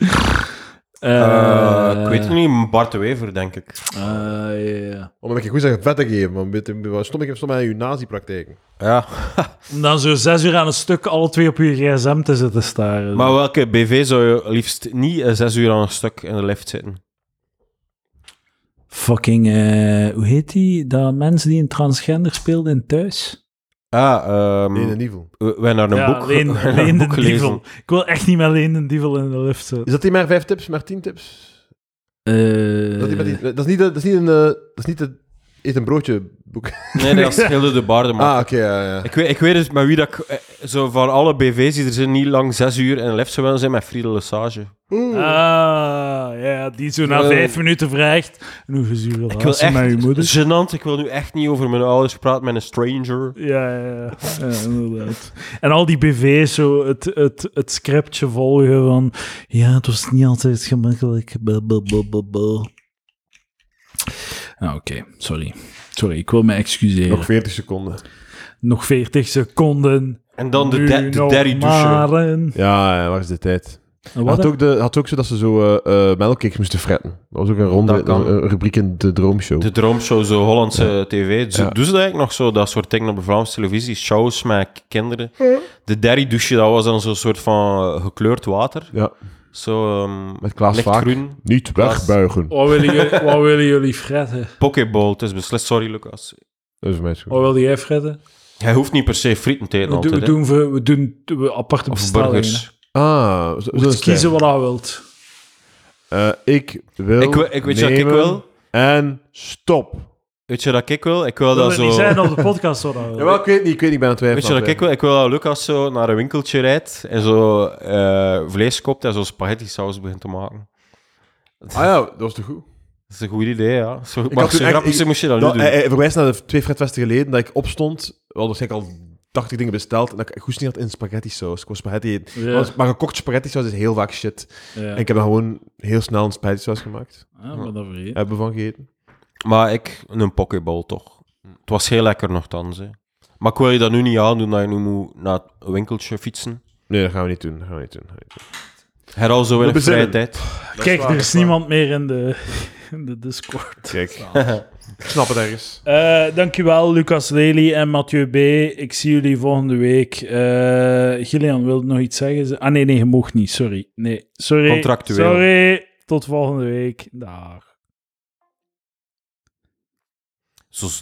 ik weet het niet, Bart de Wever, denk ik. Ja. Om een goed zeggen, vet te geven. Maar stom met je nazi-praktijken. Ja. Om dan zo 6 uur aan een stuk alle twee op je gsm te zitten staren. Maar welke BV zou je liefst niet 6 uur aan een stuk in de lift zitten? Fucking, hoe heet die? Dat mensen die een transgender speelden in Thuis? Nee, een Nievel. We hebben naar een boek, Leen een de boek gelezen. Dievel. Ik wil echt niet met Leen de Dievel in de lift zitten. Is dat die maar 5 tips, maar 10 tips? Dat is niet het eet een broodje boek? Nee, dat is Hilde de Baardenmaker. Oké, ja. Ik weet dus met wie dat ik... Zo van alle BV's die er zijn niet lang 6 uur in een lift zou willen zijn met Friedel Lesage. Ja, die zo na 5 minuten vraagt. En hoe is uw Ik wil relatie met uw moeder? echt... Gênant, ik wil nu echt niet over mijn ouders praten met een stranger. Ja, inderdaad. En al die BV's zo het scriptje volgen van... Ja, het was niet altijd gemakkelijk. Oké, sorry. Sorry, ik wil me excuseren. Nog 40 seconden. Nog 40 seconden. En dan de Nu daddy nog douche. maren. Ja, waar is de tijd? En wat, Had ook zo dat ze zo melkcakes moesten fretten. Dat was ook een ronde Dat kan. een rubriek in de Droomshow. De Droomshow, zo Hollandse tv. Ja. Doen ze dat eigenlijk nog zo, dat soort dingen op de Vlaamse televisie? Shows met kinderen. De daddy douche, dat was dan zo'n soort van gekleurd water. Ja, Zo met Klaas Vaak. lichtgroen. Niet wegbuigen. Wat willen jullie fretten? Pokéball, het is beslist. Sorry, Lucas. Dat is voor mij zo. Wat wil jij fretten? Hij hoeft niet per se frieten te eten altijd, hè. We doen aparte Of bestellingen. burgers. Ah, Je moet kiezen wat je wilt. ik wil Ik weet je wat ik nemen wil? En stop. Weet je dat ik wil? Ik wil Dat dat wil zo... niet zijn op de podcast wat je wil. Jawel, ik weet niet, ik ben aan het twijfelen. Weet je wat ik wil? Ik wil dat Lucas zo naar een winkeltje rijdt en zo vlees koopt en zo spaghetti saus begint te maken. Ah ja, dat was toch goed? Dat is een goed idee, ja. Zo, had maar toen zo echt- grappig zijn moest je dat nu doen. Hij verwijst naar de 2 fretfesten geleden dat ik opstond. We hadden waarschijnlijk al 80 dingen besteld en dat ik goed niet had in spaghetti saus. Ik wou spaghetti eten. Ja. Maar gekocht spaghetti saus is heel vaak shit. Ja. En ik heb dan gewoon heel snel een spaghetti saus gemaakt. Ah, maar dat vergeet. Hebben we van gegeten. Maar een pokeball toch. Het was heel lekker nogthans, hè. Maar ik wil je dat nu niet aandoen, dat je nu moet naar het winkeltje fietsen. Nee, dat gaan we niet doen. Hij al zo We in vrije bezinnen. tijd. Kijk, er is niemand meer in de Discord. Kijk, ik snap het ergens. Dankjewel, Lucas Lely en Mathieu B. Ik zie jullie volgende week. Gillian, wil nog iets zeggen? Ah, nee, je mocht niet. Sorry. Nee, sorry. Contractueel. Sorry. Tot volgende week. Dag. Zo